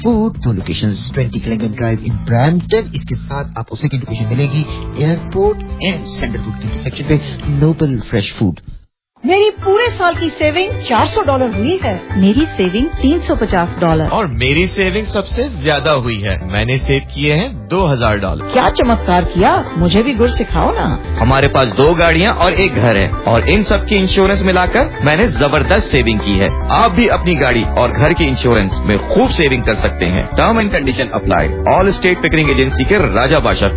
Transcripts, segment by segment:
Food 2 locations 20 کلنگن drive in Brampton. اس کے ساتھ آپ کو سیکنڈ لوکیشن ملے گی ایئرپورٹ اینڈ سینٹرل فوڈ کی سیکشن پہ نوبل فریش فوڈ. میری پورے سال کی سیونگ $400 ہوئی ہے. میری سیونگ $350. اور میری سیونگ سب سے زیادہ ہوئی ہے. میں نے سیو کیے ہیں $2000. کیا چمتکار کیا, مجھے بھی گر سکھاؤ نا. ہمارے پاس 2 گاڑیاں اور 1 گھر ہے اور ان سب کی انشورنس ملا کر میں نے زبردست سیونگ کی ہے. آپ بھی اپنی گاڑی اور گھر کی انشورنس میں خوب سیونگ کر سکتے ہیں. Term and condition apply. Allstate Pickering agency کے راجہ باشر.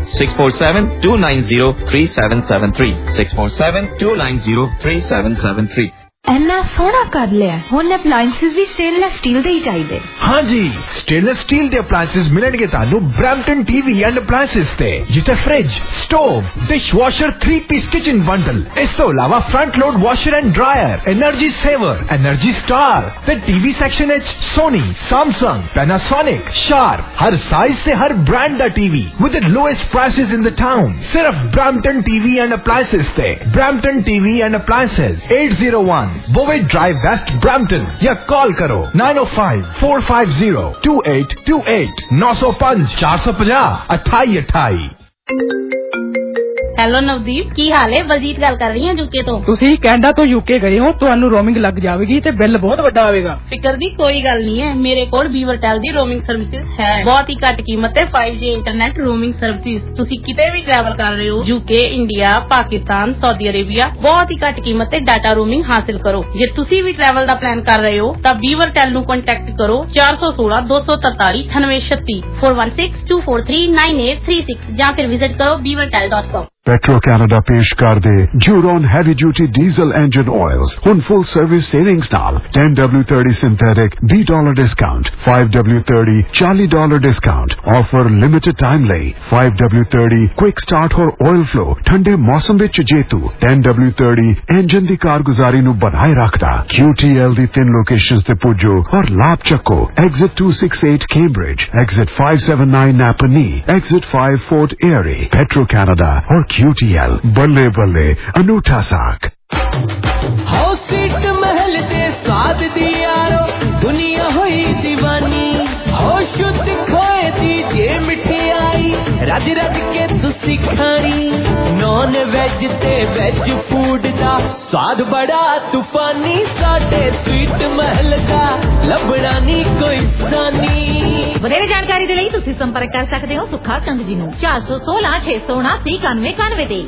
647-290-3773 647-290-3773. اینا سونا کر لیا. ہن اپلائنسز بھی سٹینلیس سٹیل دے ہی چاہیے. ہاں جی, سٹینلیس سٹیل دے اپلائنسز ملن گے تانوں Brampton T V and appliances تے, جتے fridge, stove, dishwasher, 3 piece kitchen bundle. اس تو علاوہ front load washer and dryer, energy saver, energy star تے ٹی وی سیکشن وچ سونی, سیمسنگ, پیناسونک, شارپ, ہر سائز سے ہر برانڈ دا T V with the lowest prices in the town. صرف Brampton T V and appliances تے. Brampton T V and appliances 801 Bovaird drive west Brampton, یا call کرو 905-450-2828 905-450-2828. Hello Navdeep, ਕੀ ਹਾਲ ਹੈ? ਬਲਜੀਤ ਗੱਲ ਕਰ ਰਹੀ ਹਾਂ ਯੂਕੇ ਤੋਂ. ਤੁਸੀਂ ਕੈਨੇਡਾ ਤੋਂ ਯੂਕੇ ਗਏ ਹੋ, ਤੁਹਾਨੂੰ ਰੋਮਿੰਗ ਲੱਗ ਜਾਵੇਗੀ ਤੇ ਬਿੱਲ ਬਹੁਤ ਵੱਡਾ ਆਵੇਗਾ. ਫਿਕਰ ਦੀ ਕੋਈ ਗੱਲ ਨਹੀਂ ਹੈ, ਮੇਰੇ ਕੋਲ ਵੀਵਰਟੈਲ ਦੀ ਰੋਮਿੰਗ ਸਰਵਿਸਿਜ਼ ਹੈ. ਬਹੁਤ ਹੀ ਘੱਟ ਕੀਮਤ ਤੇ 5G ਇੰਟਰਨੈਟ ਰੋਮਿੰਗ ਸਰਵਿਸਿਜ਼. ਤੁਸੀਂ ਕਿਤੇ ਵੀ ਟਰੈਵਲ ਕਰ ਰਹੇ ਹੋ, UK, India, Pakistan, Saudi Arabia, ਬਹੁਤ ਹੀ ਘੱਟ ਕੀਮਤ ਤੇ ਡਾਟਾ ਰੋਮਿੰਗ ਹਾਸਿਲ ਕਰੋ. ਜੇ ਤੁਸੀਂ ਵੀ ਟਰੈਵਲ ਦਾ ਪਲਾਨ ਕਰ ਰਹੇ ਹੋ ਤਾਂ ਵੀਵਰਟੈਲ ਨੂੰ ਕੰਟੈਕਟ ਕਰੋ 416-243-9836 416-243-9836 ਜਾਂ ਫਿਰ ਵਿਜ਼ਿਟ ਕਰੋ beavertel.com. پیٹرو کینیڈا پیش کر دے Duron heavy duty diesel engine oils ہن فل سروس سیونگز نال. $10W30 synthetic $20 discount, $5W30 $40 discount. Offer limited time لئی. $5W30 کوئک سٹارٹ اور آئل فلو ٹھنڈے موسم وچ جیتو. $10W30 انجن دی کارگزاری نو بنائے رکھدا. QTL دی 3 لوکیشنز تے پجو اور لاب چکو. Exit 268 Cambridge, exit 579 Napanee, exit 5 Fort Erie. Petro Canada اور QTL بلے بلے انوٹھا ساک. ہاؤس سیٹ محل دے سواد دی یارو دنیا ہوئی دیوانی. ہو شد کھوئے دی جے مٹھائی رج رج کے تسی کھانی. نان ویج تے ویج فوڈ دا سواد بڑا طوفانی. ساڈے سویٹ محل دا لبڑا نہیں کوئی ثانی. ਵਧੇਰੇ ਜਾਣਕਾਰੀ ਦੇ ਲਈ ਤੁਸੀਂ ਸੰਪਰਕ ਕਰ ਸਕਦੇ ਹੋ ਸੁੱਖਾ ਕੰਗ ਜੀ ਨੂੰ 416-679-9191 ਤੇ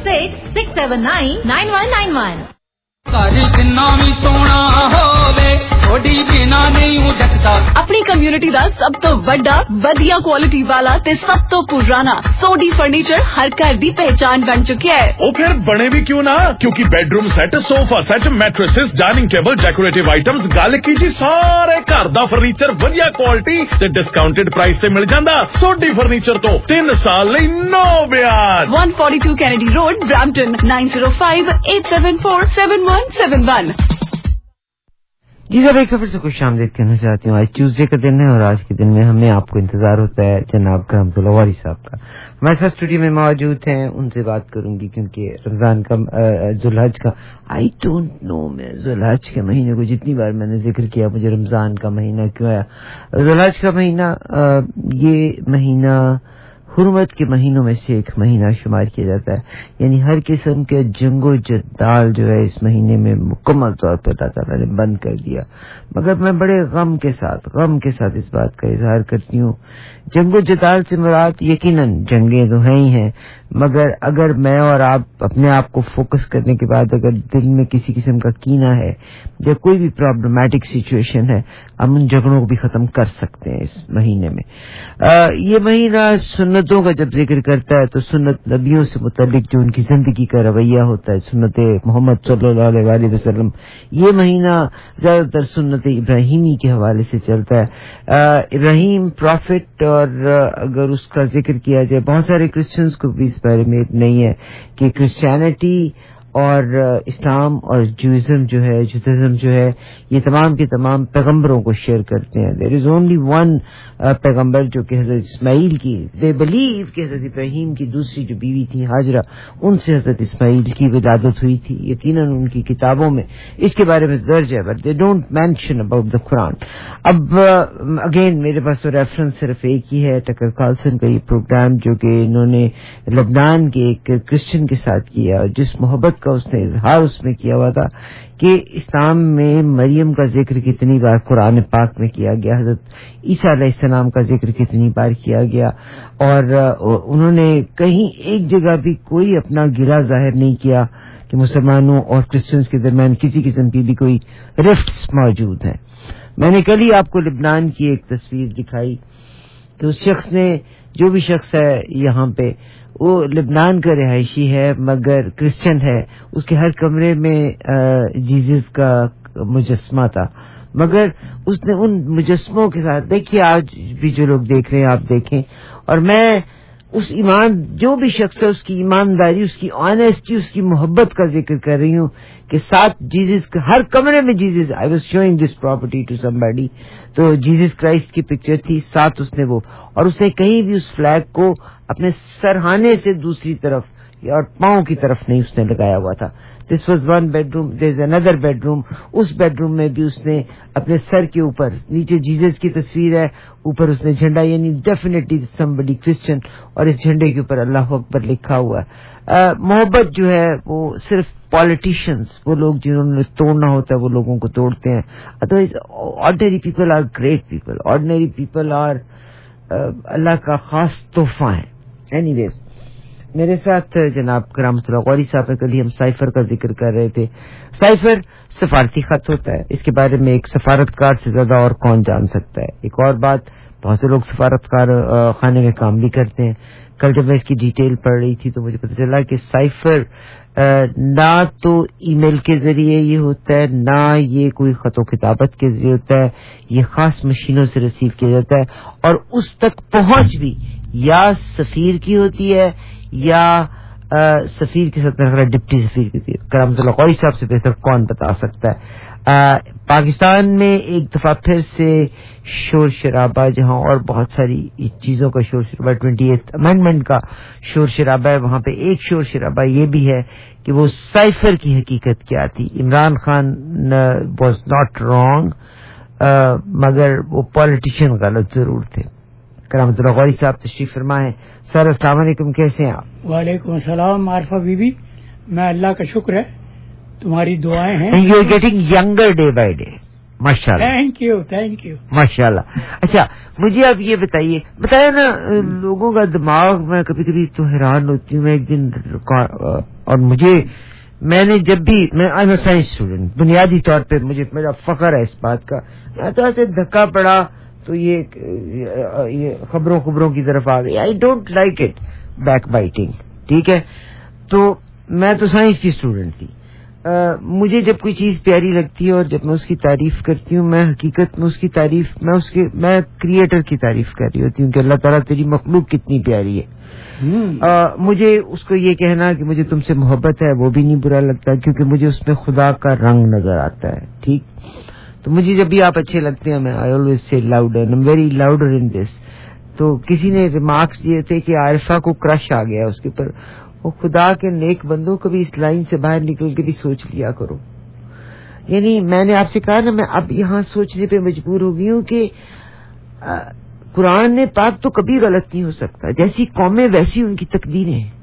4166799191. ਘਰ ਜਿੰਨਾ ਵੀ ਸੋਹਣਾ ਹੋਵੇ ਥੋੜੀ ਬਿਨਾ ਨਹੀਂ ਉਡਕਦਾ. ਆਪਣੀ ਕਮਿਊਨਿਟੀ ਦਾ ਸਭ ਤੋਂ ਵੱਡਾ ਵਧੀਆ ਕੁਆਲਿਟੀ ਵਾਲਾ ਤੇ ਸਭ ਤੋਂ ਪੁਰਾਣਾ ਸੋਡੀ ਫਰਨੀਚਰ ਹਰ ਘਰ ਦੀ ਪਹਿਚਾਨ ਬਣ ਚੁੱਕਿਆ ਹੈ. ਉਹ ਫਿਰ ਬਣੇ ਵੀ ਕਿਉਂ ਨਾ, ਕਿਉਂਕਿ bedroom set, sofa set, mattresses, dining table, decorative items, ਗੱਲ ਕੀਤੀ ਸਾਰੇ ਘਰ ਦਾ ਫਰਨੀਚਰ ਵਧੀਆ ਕੁਆਲਿਟੀ ਤੇ ਡਿਸਕਾਊਂਟਡ ਪ੍ਰਾਈਸ ਤੇ ਮਿਲ ਜਾਂਦਾ. ਸੋਡੀ ਫਰਨੀਚਰ ਤੋਂ 3 ਸਾਲ ਲਈ ਨੋ ਵਿਆਜ. 142 ਕੈਨੇਡੀ ਰੋਡ, ਬ੍ਰੈਂਪਟਨ 9058747171. جی سر, ایک خبر سے خوش آمدید کہنا چاہتی ہوں. آج ٹیوزڈے کا دن ہے اور آج کے دن میں ہمیں آپ کو انتظار ہوتا ہے جناب کا حمزہ واری صاحب کا. ہمارے ساتھ اسٹوڈیو میں موجود ہیں, ان سے بات کروں گی کیونکہ رمضان کا ذوالحج کا آئی ڈونٹ نو میں ذوالحج کے مہینے کو جتنی بار میں نے ذکر کیا مجھے رمضان کا مہینہ کیوں آیا. ذوالحج کا مہینہ یہ مہینہ حرمت کے مہینوں میں سے ایک مہینہ شمار کیا جاتا ہے. یعنی ہر قسم کے جنگ و جدال جو ہے اس مہینے میں مکمل طور پر اللہ تعالیٰ نے بند کر دیا. مگر میں بڑے غم کے ساتھ اس بات کا اظہار کرتی ہوں. جنگ و جدال سے مراد یقیناً جنگیں تو ہیں ہی ہیں, مگر اگر میں اور آپ اپنے آپ کو فوکس کرنے کے بعد اگر دل میں کسی قسم کا کینہ ہے یا کوئی بھی پرابلمٹک سچویشن ہے, ہم ان جھگڑوں کو بھی ختم کر سکتے ہیں اس مہینے میں. یہ مہینہ سنتوں کا جب ذکر کرتا ہے تو سنت نبیوں سے متعلق جو ان کی زندگی کا رویہ ہوتا ہے, سنت محمد صلی اللہ علیہ وسلم, یہ مہینہ زیادہ تر سنت ابراہیمی کے حوالے سے چلتا ہے. ابراہیم پروفٹ, اور اگر اس کا ذکر کیا جائے بہت سارے کرسچنز کو بھی اس بارے میں نہیں ہے کہ کرسچینٹی اور اسلام اور جوئزم جو ہے، جودھزم جو ہے، یہ تمام کے تمام پیغمبروں کو شیئر کرتے ہیں. دیر از اونلی ون پیغمبر جو کہ حضرت اسماعیل کی، دے بلیو کہ حضرت ابراہیم کی دوسری جو بیوی تھی ہاجرہ، ان سے حضرت اسماعیل کی ولادت ہوئی تھی. یقیناً ان کی کتابوں میں اس کے بارے میں درج ہے، but they don't mention about the قرآن. اب اگین میرے پاس تو ریفرنس صرف ایک ہی ہے، ٹکر کارلسن کا یہ پروگرام جو کہ انہوں نے لبنان کے ایک کرسچن کے ساتھ کیا، اور جس محبت کا اس نے اظہار اس میں کیا ہوا تھا کہ اسلام میں مریم کا ذکر کتنی بار قرآن پاک میں کیا گیا، حضرت عیسیٰ علیہ السلام کا ذکر کتنی بار کیا گیا، اور انہوں نے کہیں ایک جگہ بھی کوئی اپنا گلہ ظاہر نہیں کیا کہ مسلمانوں اور کرسچنز کے درمیان کسی قسم کی بھی کوئی رفٹس موجود ہیں. میں نے کل ہی آپ کو لبنان کی ایک تصویر دکھائی کہ اس شخص نے، جو بھی شخص ہے یہاں پہ، وہ لبنان کا رہائشی ہے مگر کرسچن ہے، اس کے ہر کمرے میں جیزس کا مجسمہ تھا، مگر اس نے ان مجسموں کے ساتھ، دیکھیے آج بھی جو لوگ دیکھ رہے ہیں آپ دیکھیں، اور میں اس ایمان، جو بھی شخص ہے اس کی ایمانداری، اس کی آنیسٹی، اس کی محبت کا ذکر کر رہی ہوں کہ ساتھ جیزس، ہر کمرے میں Jesus. I was showing this property to somebody, تو جیزس کرائسٹ کی پکچر تھی ساتھ اس نے وہ، اور اس نے کہیں بھی اس فلیگ کو اپنے سرہانے سے دوسری طرف اور پاؤں کی طرف نہیں اس نے لگایا ہوا تھا. This was one bedroom, there is another bedroom, اس بیڈ روم میں بھی اس نے اپنے سر کے اوپر، نیچے جیزس کی تصویر ہے، اوپر اس نے جھنڈا، یعنی ڈیفینیٹلی سمبڈی کرسچن، اور اس جھنڈے کے اوپر اللہ اکبر لکھا ہوا ہے. محبت جو ہے وہ صرف پالیٹیشینز، وہ لوگ جنہوں نے توڑنا ہوتا ہے وہ لوگوں کو توڑتے ہیں. Otherwise ordinary people are great people, ordinary people are اللہ کا خاص تحفہ ہیں. اینی ویز میرے ساتھ جناب کرامت اللہ غوری صاحب، کل ہی ہم سائفر کا ذکر کر رہے تھے. سائفر سفارتی خط ہوتا ہے، اس کے بارے میں ایک سفارتکار سے زیادہ اور کون جان سکتا ہے. ایک اور بات، بہت سے لوگ سفارتکار خانے میں کام بھی کرتے ہیں. کل جب میں اس کی ڈیٹیل پڑھ رہی تھی تو مجھے پتہ چلا کہ سائفر نہ تو ای میل کے ذریعے یہ ہوتا ہے، نہ یہ کوئی خط و کتابت کے ذریعے ہوتا ہے، یہ خاص مشینوں سے ریسیو کیا جاتا ہے، اور اس تک پہنچ بھی یا سفیر کی ہوتی ہے یا سفیر کے ساتھ ڈپٹی سفیر کی ہوتی ہے. کرامت اللہ قوری صاحب سے بہتر کون بتا سکتا ہے. پاکستان میں ایک دفعہ پھر سے شور شرابہ، جہاں اور بہت ساری چیزوں کا شور شرابہ، 28 امینڈمنٹ کا شور شرابہ ہے، وہاں پہ ایک شور شرابہ یہ بھی ہے کہ وہ سائفر کی حقیقت کیا تھی. Imran Khan was not wrong, مگر وہ پولیٹیشین غلط ضرور تھے. کرامت اللہ غوری صاحب تشریف فرما ہے. سر السلام علیکم، کیسے ہیں آپ؟ وعلیکم السلام عارفہ بی بی، میں اللہ کا شکر ہے، تمہاری دعائیں ہیں. You are getting younger day by day, ماشاء اللہ. تھینک یو ماشاء اللہ. اچھا مجھے آپ یہ بتایا نا، لوگوں کا دماغ، میں کبھی کبھی تو حیران ہوتی ہوں. میں ایک دن اور میں نے جب بھی، میں آئی ایم سائنس اسٹوڈنٹ، بنیادی طور پہ میرا فخر ہے اس بات کا. میں تو ایسے دھکا پڑا تو یہ خبروں کی طرف آ گئی. I don't like it, backbiting, ٹھیک ہے. تو میں تو سائنس کی اسٹوڈنٹ تھی. مجھے جب کوئی چیز پیاری لگتی ہے اور جب میں اس کی تعریف کرتی ہوں، میں حقیقت میں اس کی تعریف، میں کریٹر کی تعریف کر رہی ہوتی ہوں کہ اللہ تعالیٰ تیری مخلوق کتنی پیاری ہے. مجھے اس کو یہ کہنا کہ مجھے تم سے محبت ہے وہ بھی نہیں برا لگتا، کیونکہ مجھے اس میں خدا کا رنگ نظر آتا ہے. ٹھیک، تو مجھے جب بھی آپ اچھے لگتے ہیں، میں I always say louder, I am very louder in this. تو کسی نے ریمارکس دیے تھے کہ عارفہ کو کرش آ گیا اس کے اوپر. وہ خدا کے نیک بندوں کبھی اس لائن سے باہر نکل کے بھی سوچ لیا کرو. یعنی میں نے آپ سے کہا نا، میں اب یہاں سوچنے پہ مجبور ہو گئی ہوں کہ قرآن پاک تو کبھی غلط نہیں ہو سکتا. جیسی قومیں ویسی ان کی تقدیریں ہیں.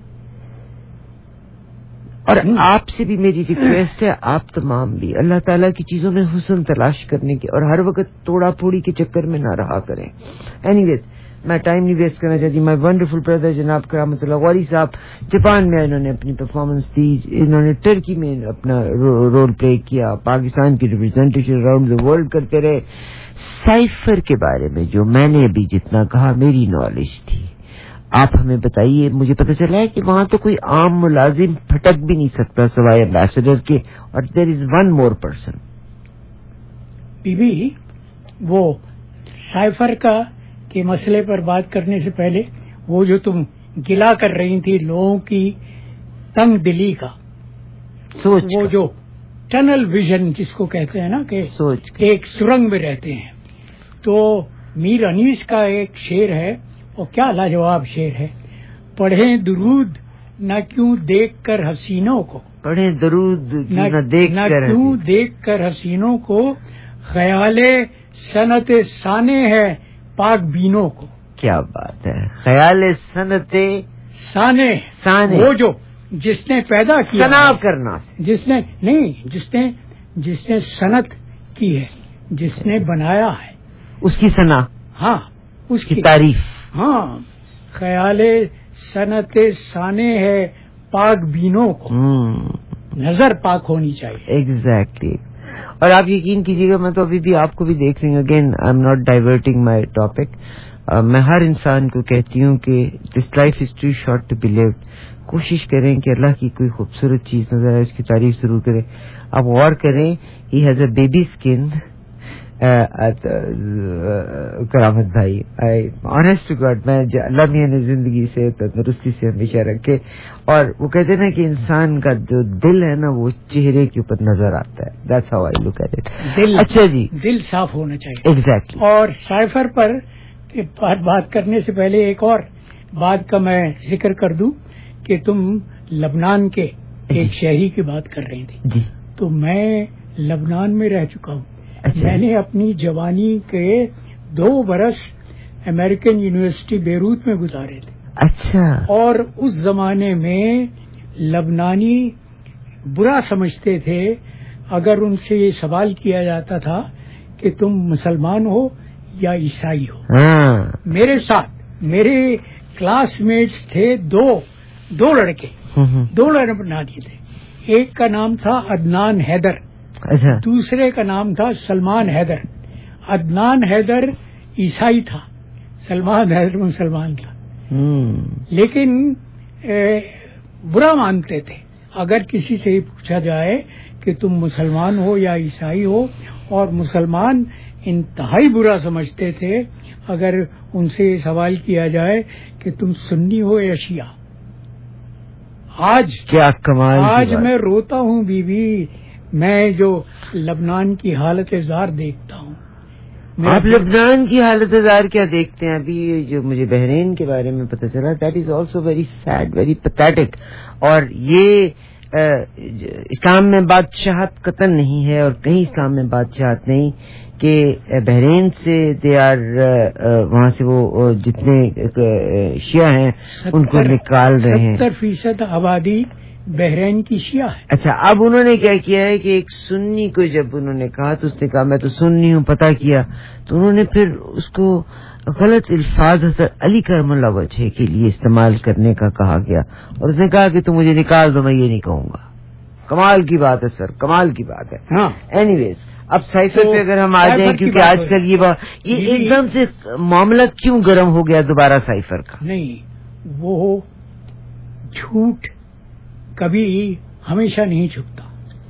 اور آپ سے بھی میری ریکویسٹ ہے، آپ تمام بھی اللہ تعالیٰ کی چیزوں میں حسن تلاش کرنے کے اور ہر وقت توڑا پھوڑی کے چکر میں نہ رہا کریں. اینی ویز میں ٹائم نہیں ویسٹ کرنا چاہتی. مائی ونڈرفل بردر جناب کرامت اللہ غوری صاحب، جاپان میں انہوں نے اپنی پرفارمنس دی، انہوں نے ٹرکی میں اپنا رول پلے کیا، پاکستان کی ریپرزینٹیشن اراؤنڈ دا ورلڈ کرتے رہے. سائفر کے بارے میں جو میں نے ابھی جتنا کہا میری نالج تھی، آپ ہمیں بتائیے. مجھے پتہ چلا ہے کہ وہاں تو کوئی عام ملازم پھٹک بھی نہیں سکتا سوائے ایمبیسڈر کے، اور there is one more person. بی بی، وہ سائفر کا کے مسئلے پر بات کرنے سے پہلے وہ جو تم گلا کر رہی تھی لوگوں کی تنگ دلی کا، सोच वो जो टनल विजन जिसको कहते हैं ना कि सोच एक सुरंग में रहते हैं। तो मीर अनीस का एक शेर है और क्या लाजवाब शेर है, पढ़ें दुरूद न क्यों देख कर हसीनों को, पढ़ें दरूद न क्यों देख कर हसीनों को, ख्याले सनत साने है पाक बीनों को। क्या बात है, ख्याल सनते साने, वो जो जिसने पैदा किया, सना करना, जिसने सनत की है, जिसने बनाया है, उसकी सना, हाँ उसकी तारीफ, हाँ ख्याले सनत साने है पाक बीनों को, नजर पाक होनी चाहिए। एग्जैक्टली। और आप यकीन कीजिएगा, मैं तो अभी भी आपको भी देख रही हूँ, again I am not diverting my topic, मैं हर इंसान को कहती हूँ कि this life is too short to be lived. कोशिश करें कि अल्लाह की कोई खूबसूरत चीज नजर आए, उसकी तारीफ जरूर करें। आप गौर करें, he has a baby skin, Karamat भाई, आई ऑनेस्ट टू गॉड, मैं अल्लाह मियां ने जिंदगी से तंदुरुस्ती से हमेशा रखे। और वो कहते हैं ना कि इंसान का जो दिल है ना वो चेहरे के ऊपर नजर आता है। That's how I look at it. अच्छा जी, दिल साफ होना चाहिए। एग्जैक्टली। और साइफर पर बात करने से पहले एक और बात का मैं जिक्र कर दूं कि तुम लबनान के एक शहरी की बात कर रही थी जी। तो मैं लबनान में रह चुका हूँ। अच्छा। मैंने अपनी जवानी के 2 बरस अमेरिकन यूनिवर्सिटी बेरूत में गुजारे थे। अच्छा। और उस जमाने में लबनानी बुरा समझते थे अगर उनसे ये सवाल किया जाता था कि तुम मुसलमान हो या ईसाई हो। हाँ। मेरे साथ मेरे क्लासमेट्स थे दो लड़के, 2 लड़के बना दिए थे। एक का नाम था अदनान हैदर, अच्छा। दूसरे का नाम था सलमान हैदर। अदनान हैदर ईसाई था, सलमान हैदर मुसलमान था। लेकिन बुरा मानते थे अगर किसी से पूछा जाए कि तुम मुसलमान हो या ईसाई हो, और मुसलमान इंतहाई बुरा समझते थे अगर उनसे सवाल किया जाए कि तुम सुन्नी हो या शिया। आज क्या कमाल, आज मैं रोता हूँ बीबी, मैं जो लबनान की हालत ज़ार देखता हूँ। आप लबनान की हालत ज़ार क्या देखते हैं? अभी जो मुझे बहरीन के बारे में पता चला, that is also very sad, very pathetic. और ये इस्लाम में बादशाहत कतन नहीं है, और कहीं इस्लाम में बादशाहत नहीं कि बहरीन से दे आर वहाँ से वो जितने शिया हैं उनको निकाल रहे हैं। 70% आबादी बहरीन की शिया है। अच्छा, अब उन्होंने क्या किया है कि एक सुन्नी को जब उन्होंने कहा तो उसने कहा मैं तो सुन्नी हूँ, पता किया तो उन्होंने फिर उसको गलत अल्फाज अली करमुल्लाह वजह के लिए इस्तेमाल करने का कहा गया, और उसने कहा कि तुम मुझे निकाल दो, मैं ये नहीं कहूंगा। कमाल की बात है सर, कमाल की बात है। हाँ। एनीवेज, अब साइफर पे अगर हम आ जाएं, क्योंकि आजकल ये एकदम से मामला क्यों गर्म हो गया दोबारा साइफर का? नहीं, वो झूठ कभी हमेशा नहीं छुपता।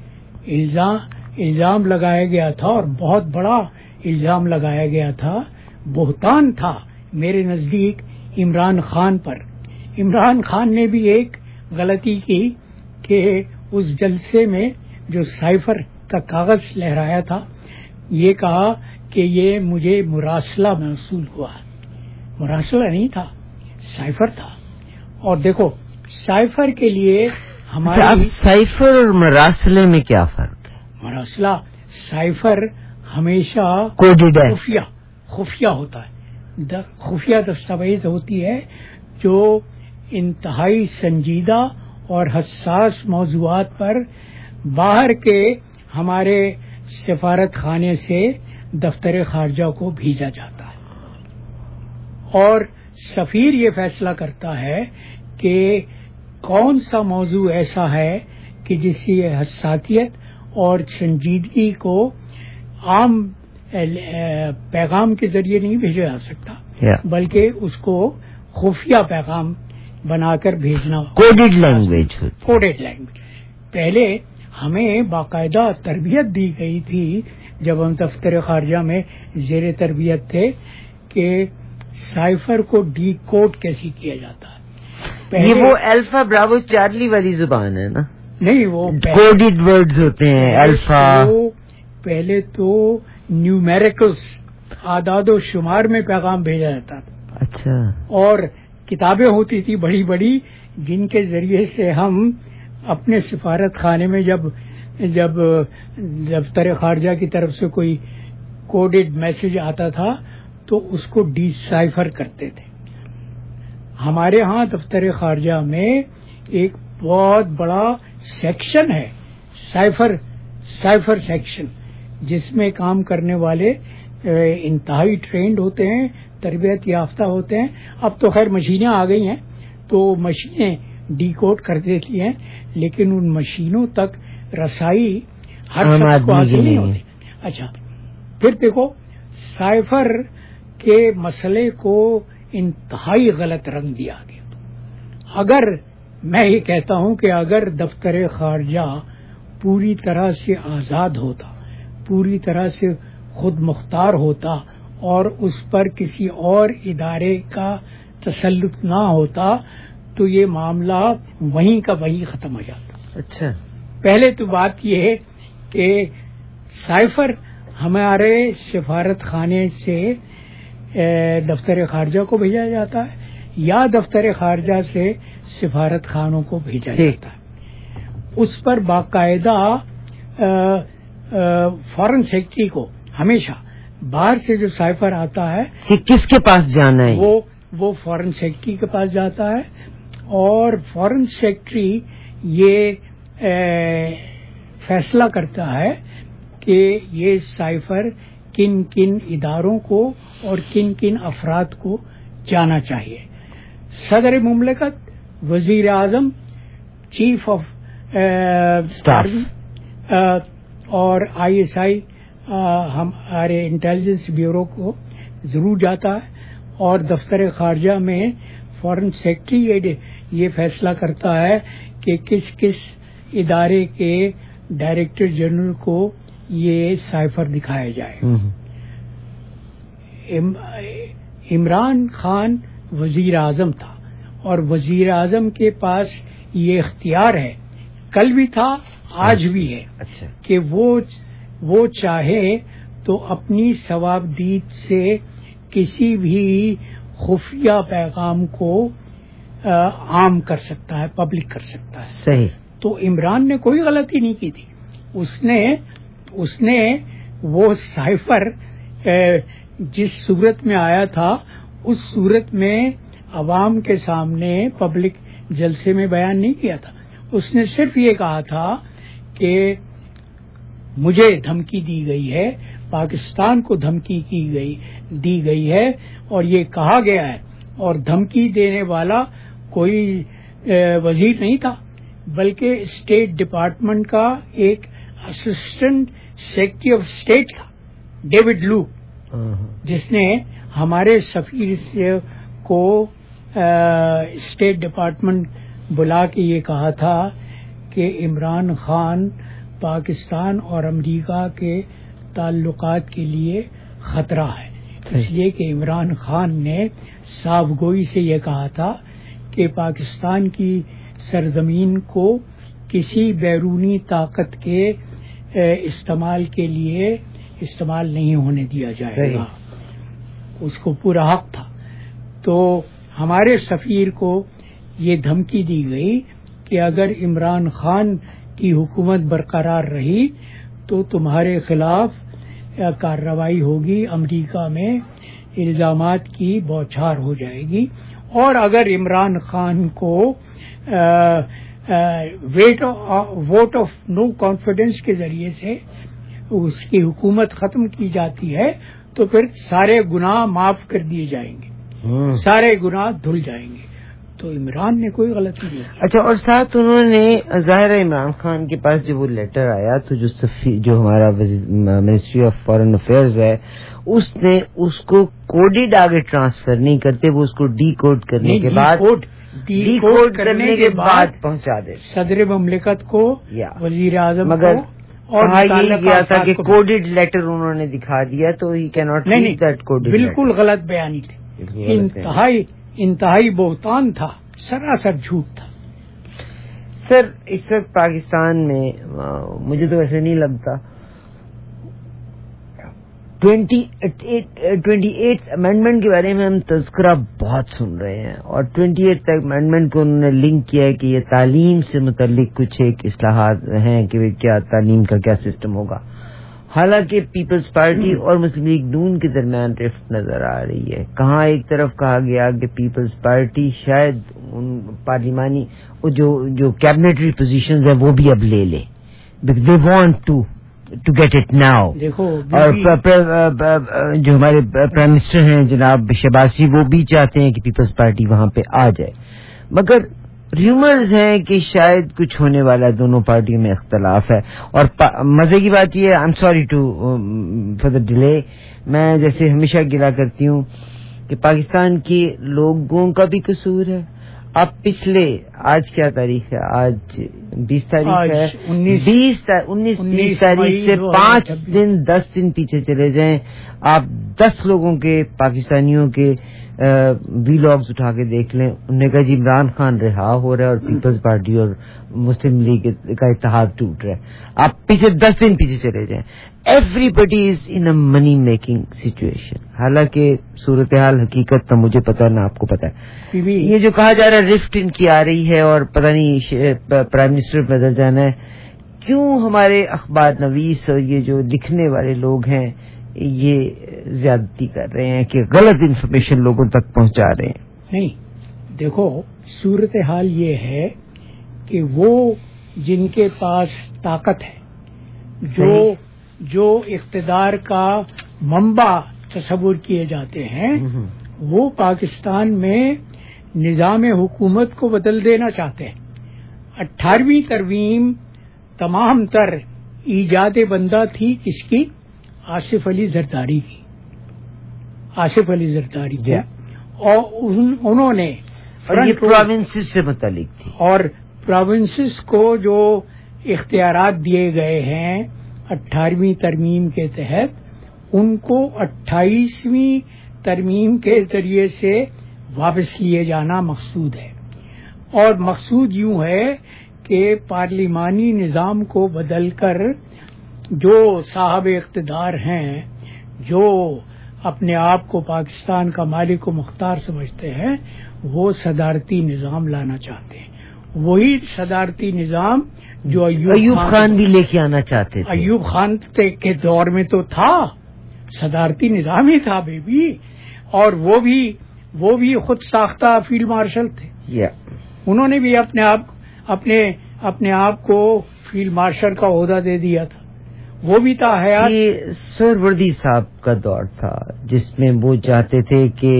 इल्जाम लगाया गया था, और बहुत बड़ा इल्जाम लगाया गया था, बोहतान था मेरे नजदीक इमरान खान पर। इमरान खान ने भी एक गलती की कि उस जलसे में जो साइफर का कागज लहराया था, ये कहा कि ये मुझे मुरासला महसूल हुआ। मुरासला नहीं था, साइफर था। और देखो, साइफर के लिए हमारे अब साइफर और मुरासले में क्या फर्क है? मुरासला, साइफर हमेशा कोडेड है, खुफिया होता है। खुफिया दस्तावेज होती है जो इंतहाई संजीदा और हसास मौजुआत पर बाहर के हमारे सिफारत खाने से दफ्तर खारजा को भेजा जाता है, और सफीर ये फैसला करता है कि कौन सा मौजू ऐसा है कि जिसकी हसासियत और संजीदगी को आम पैगाम के जरिए नहीं भेजा जा सकता, बल्कि उसको खुफिया पैगाम बनाकर भेजना। Coded language. पहले हमें बाकायदा तरबियत दी गई थी जब हम दफ्तर खारजा में जेर तरबियत थे कि साइफर को डीकोड कैसे किया जाता है। ये वो अल्फा ब्रावो चार्ली वाली जुबान है ना? نہیں وہ کوڈڈ ورڈز ہوتے ہیں الفا. پہلے تو نیومیریکلس اعداد و شمار میں پیغام بھیجا جاتا تھا. اچھا. اور کتابیں ہوتی تھی بڑی بڑی جن کے ذریعے سے ہم اپنے سفارت خانے میں جب دفتر خارجہ کی طرف سے کوئی کوڈڈ میسج آتا تھا تو اس کو ڈی سائفر کرتے تھے. ہمارے ہاں دفتر خارجہ میں ایک بہت بڑا سیکشن ہے سائفر سیکشن، جس میں کام کرنے والے انتہائی ٹرینڈ ہوتے ہیں، تربیت یافتہ ہوتے ہیں. اب تو خیر مشینیں آ گئی ہیں تو مشینیں ڈی کوڈ کر دیتی ہیں، لیکن ان مشینوں تک رسائی ہر شخص کو حاصل نہیں ہوتی. اچھا پھر دیکھو سائفر کے مسئلے کو انتہائی غلط رنگ دیا گیا. اگر میں یہ کہتا ہوں کہ اگر دفتر خارجہ پوری طرح سے آزاد ہوتا، پوری طرح سے خود مختار ہوتا اور اس پر کسی اور ادارے کا تسلط نہ ہوتا تو یہ معاملہ وہیں کا وہیں ختم ہو جاتا. اچھا. پہلے تو بات یہ ہے کہ سائفر ہمارے سفارت خانے سے دفتر خارجہ کو بھیجا جاتا ہے یا دفتر خارجہ سے سفارت خانوں کو بھیجا جاتا ہے. اس پر باقاعدہ فارن سیکرٹری کو ہمیشہ باہر سے جو سائفر آتا ہے کہ کس کے پاس جانا ہے وہ فارن سیکرٹری کے پاس جاتا ہے، اور فارن سیکرٹری یہ فیصلہ کرتا ہے کہ یہ سائفر کن کن اداروں کو اور کن کن افراد کو جانا چاہیے. صدر مملکت، وزیر اعظم، چیف آف اور ISI ہمارے انٹیلیجنس بیورو کو ضرور جاتا ہے، اور دفتر خارجہ میں فارن سیکرٹری یہ فیصلہ کرتا ہے کہ کس کس ادارے کے ڈائریکٹر جنرل کو یہ سائفر دکھایا جائے. عمران خان وزیر اعظم تھا اور وزیر اعظم کے پاس یہ اختیار ہے، کل بھی تھا آج بھی ہے. اچھا. کہ وہ چاہے تو اپنی ثوابدید سے کسی بھی خفیہ پیغام کو عام کر سکتا ہے، پبلک کر سکتا ہے. صحیح. تو عمران نے کوئی غلطی نہیں کی تھی. اس نے وہ سائفر جس صورت میں آیا تھا اس صورت میں عوام کے سامنے پبلک جلسے میں بیان نہیں کیا تھا. اس نے صرف یہ کہا تھا کہ مجھے دھمکی دی گئی ہے، پاکستان کو دھمکی دی گئی ہے، اور یہ کہا گیا ہے، اور دھمکی دینے والا کوئی وزیر نہیں تھا بلکہ اسٹیٹ ڈپارٹمنٹ کا ایک اسسٹنٹ سیکرٹری آف اسٹیٹ تھا، ڈیوڈ لو، جس نے ہمارے سفیر کو اسٹیٹ ڈپارٹمنٹ بلا کے یہ کہا تھا کہ عمران خان پاکستان اور امریکہ کے تعلقات کے لیے خطرہ ہے. اس لیے کہ عمران خان نے صاف گوئی سے یہ کہا تھا کہ پاکستان کی سرزمین کو کسی بیرونی طاقت کے استعمال کے لیے استعمال نہیں ہونے دیا جائے گا. اس کو پورا حق تھا. تو ہمارے سفیر کو یہ دھمکی دی گئی کہ اگر عمران خان کی حکومت برقرار رہی تو تمہارے خلاف کارروائی ہوگی، امریکہ میں الزامات کی بوچھار ہو جائے گی، اور اگر عمران خان کو ووٹ آف نو کانفیڈنس کے ذریعے سے اس کی حکومت ختم کی جاتی ہے تو پھر سارے گناہ معاف کر دیے جائیں گے، سارے گناہ دھل جائیں گے. تو عمران نے کوئی غلطی نہیں. اچھا. اور ساتھ انہوں نے ظاہر عمران خان کے پاس جب وہ لیٹر آیا تو جو ہمارا منسٹری آف فارن افیئرز ہے اس نے اس کو کوڈڈ آگے ٹرانسفر نہیں کرتے، وہ اس کو ڈی کوڈ کرنے کے بعد پہنچا دے صدر مملکت کو، وزیر اعظم مگر کہا یہ گیا تھا کہ کوڈڈ لیٹر انہوں نے دکھا دیا تو ہی کی ناٹ ریڈ دیٹ کوڈڈ. بالکل غلط بیانی تھی، انتہائی بہتان تھا، سراسر جھوٹ تھا. سر اس وقت پاکستان میں مجھے تو ایسے نہیں لگتا 28 امینڈمنٹ کے بارے میں ہم تذکرہ بہت سن رہے ہیں اور 28 امینڈمنٹ کو انہوں نے لنک کیا ہے کہ یہ تعلیم سے متعلق کچھ ایک اصلاحات ہیں کہ کیا تعلیم کا کیا سسٹم ہوگا. حالانکہ پیپلز پارٹی اور مسلم لیگ نون کے درمیان رفت نظر آ رہی ہے. کہاں ایک طرف کہا گیا کہ پیپلز پارٹی شاید ان پارلیمانی جو کیبنیٹری پوزیشنز ہیں وہ بھی اب لے لے they want to get it now. اور جو ہمارے پرائم منسٹر ہیں جناب شہباز شریف وہ بھی چاہتے ہیں کہ پیپلز پارٹی وہاں پہ آ جائے. مگر ریومرز ہیں کہ شاید کچھ ہونے والا ہے, دونوں پارٹیوں میں اختلاف ہے. اور مزے کی بات یہ ہے, I am sorry for the delay, میں جیسے ہمیشہ گلا کرتی ہوں کہ پاکستان کے لوگوں کا بھی قصور ہے. اب پچھلے آج کیا تاریخ ہے, آج 20 تاریخ ہے, 19 تاریخ سے 5 دن 10 دن پیچھے چلے جائیں, آپ 10 لوگوں کے پاکستانیوں کے ویلاگز اٹھا کے دیکھ لیں. انہوں نے کہا جی عمران خان رہا ہو رہا ہے اور پیپلز پارٹی اور مسلم لیگ کا اتحاد ٹوٹ رہا ہے. آپ پیچھے 10 دن پیچھے چلے جائیں, everybody is in a money making situation. حالانکہ صورتحال حقیقت نہ مجھے پتا نہ آپ کو پتا ہے. یہ جو کہا جا رہا ہے رفٹ ان کی آ رہی ہے اور پتہ نہیں پرائم منسٹر بدل جانا ہے, کیوں ہمارے اخبار نویس اور یہ جو لکھنے والے لوگ ہیں یہ زیادتی کر رہے ہیں کہ غلط انفارمیشن لوگوں تک پہنچا رہے ہیں؟ نہیں, دیکھو صورتحال یہ ہے کہ وہ جن کے پاس طاقت ہے, جو اقتدار کا منبع تصور کیے جاتے ہیں, وہ پاکستان میں نظام حکومت کو بدل دینا چاہتے ہیں. 18ویں ترمیم تمام تر ایجاد بندہ تھی کس کی؟ آصف علی زرداری کی. اور انہوں نے یہ پروونسز سے متعلق تھی, اور پروونسز کو جو اختیارات دیے گئے ہیں 18ویں ترمیم کے تحت, ان کو 28ویں ترمیم کے ذریعے سے واپس لیے جانا مقصود ہے. اور مقصود یوں ہے کہ پارلیمانی نظام کو بدل کر جو صاحب اقتدار ہیں, جو اپنے آپ کو پاکستان کا مالک و مختار سمجھتے ہیں, وہ صدارتی نظام لانا چاہتے ہیں. وہی صدارتی نظام جو ایوب خان بھی لے کے آنا چاہتے تھے. ایوب خان کے دور میں تو تھا, صدارتی نظام ہی تھا بیبی, اور وہ بھی خود ساختہ فیلڈ مارشل تھے. انہوں نے بھی اپنے آپ کو فیلڈ مارشل کا عہدہ دے دیا تھا. وہ بھی تھا حیات. یہ سہروردی صاحب کا دور تھا جس میں وہ چاہتے تھے کہ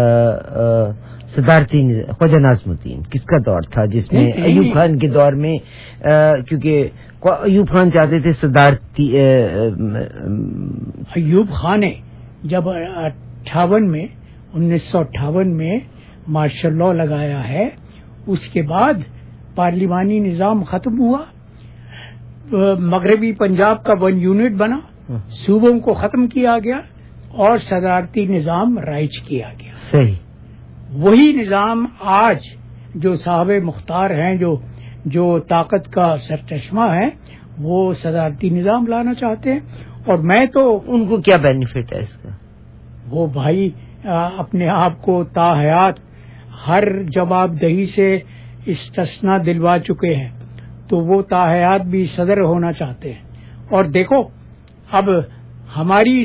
صدارتی خواجہ ناظم الدین کس کا دور تھا جس میں ایوب خان کے دور میں, کیونکہ ایوب خان چاہتے تھے صدارتی. ایوب خان نے جب 1958 میں مارشل لا لگایا ہے, اس کے بعد پارلیمانی نظام ختم ہوا, مغربی پنجاب کا 1 یونٹ بنا, صوبوں کو ختم کیا گیا اور صدارتی نظام رائج کیا گیا. صحیح. وہی نظام آج جو صاحب مختار ہیں, جو طاقت کا سرچشمہ ہے, وہ صدارتی نظام لانا چاہتے ہیں. اور میں تو ان کو کیا بینیفٹ ہے اس کا؟ وہ بھائی اپنے آپ کو تاحیات ہر جواب دہی سے استثنا دلوا چکے ہیں, تو وہ تاحیات بھی صدر ہونا چاہتے ہیں. اور دیکھو اب ہماری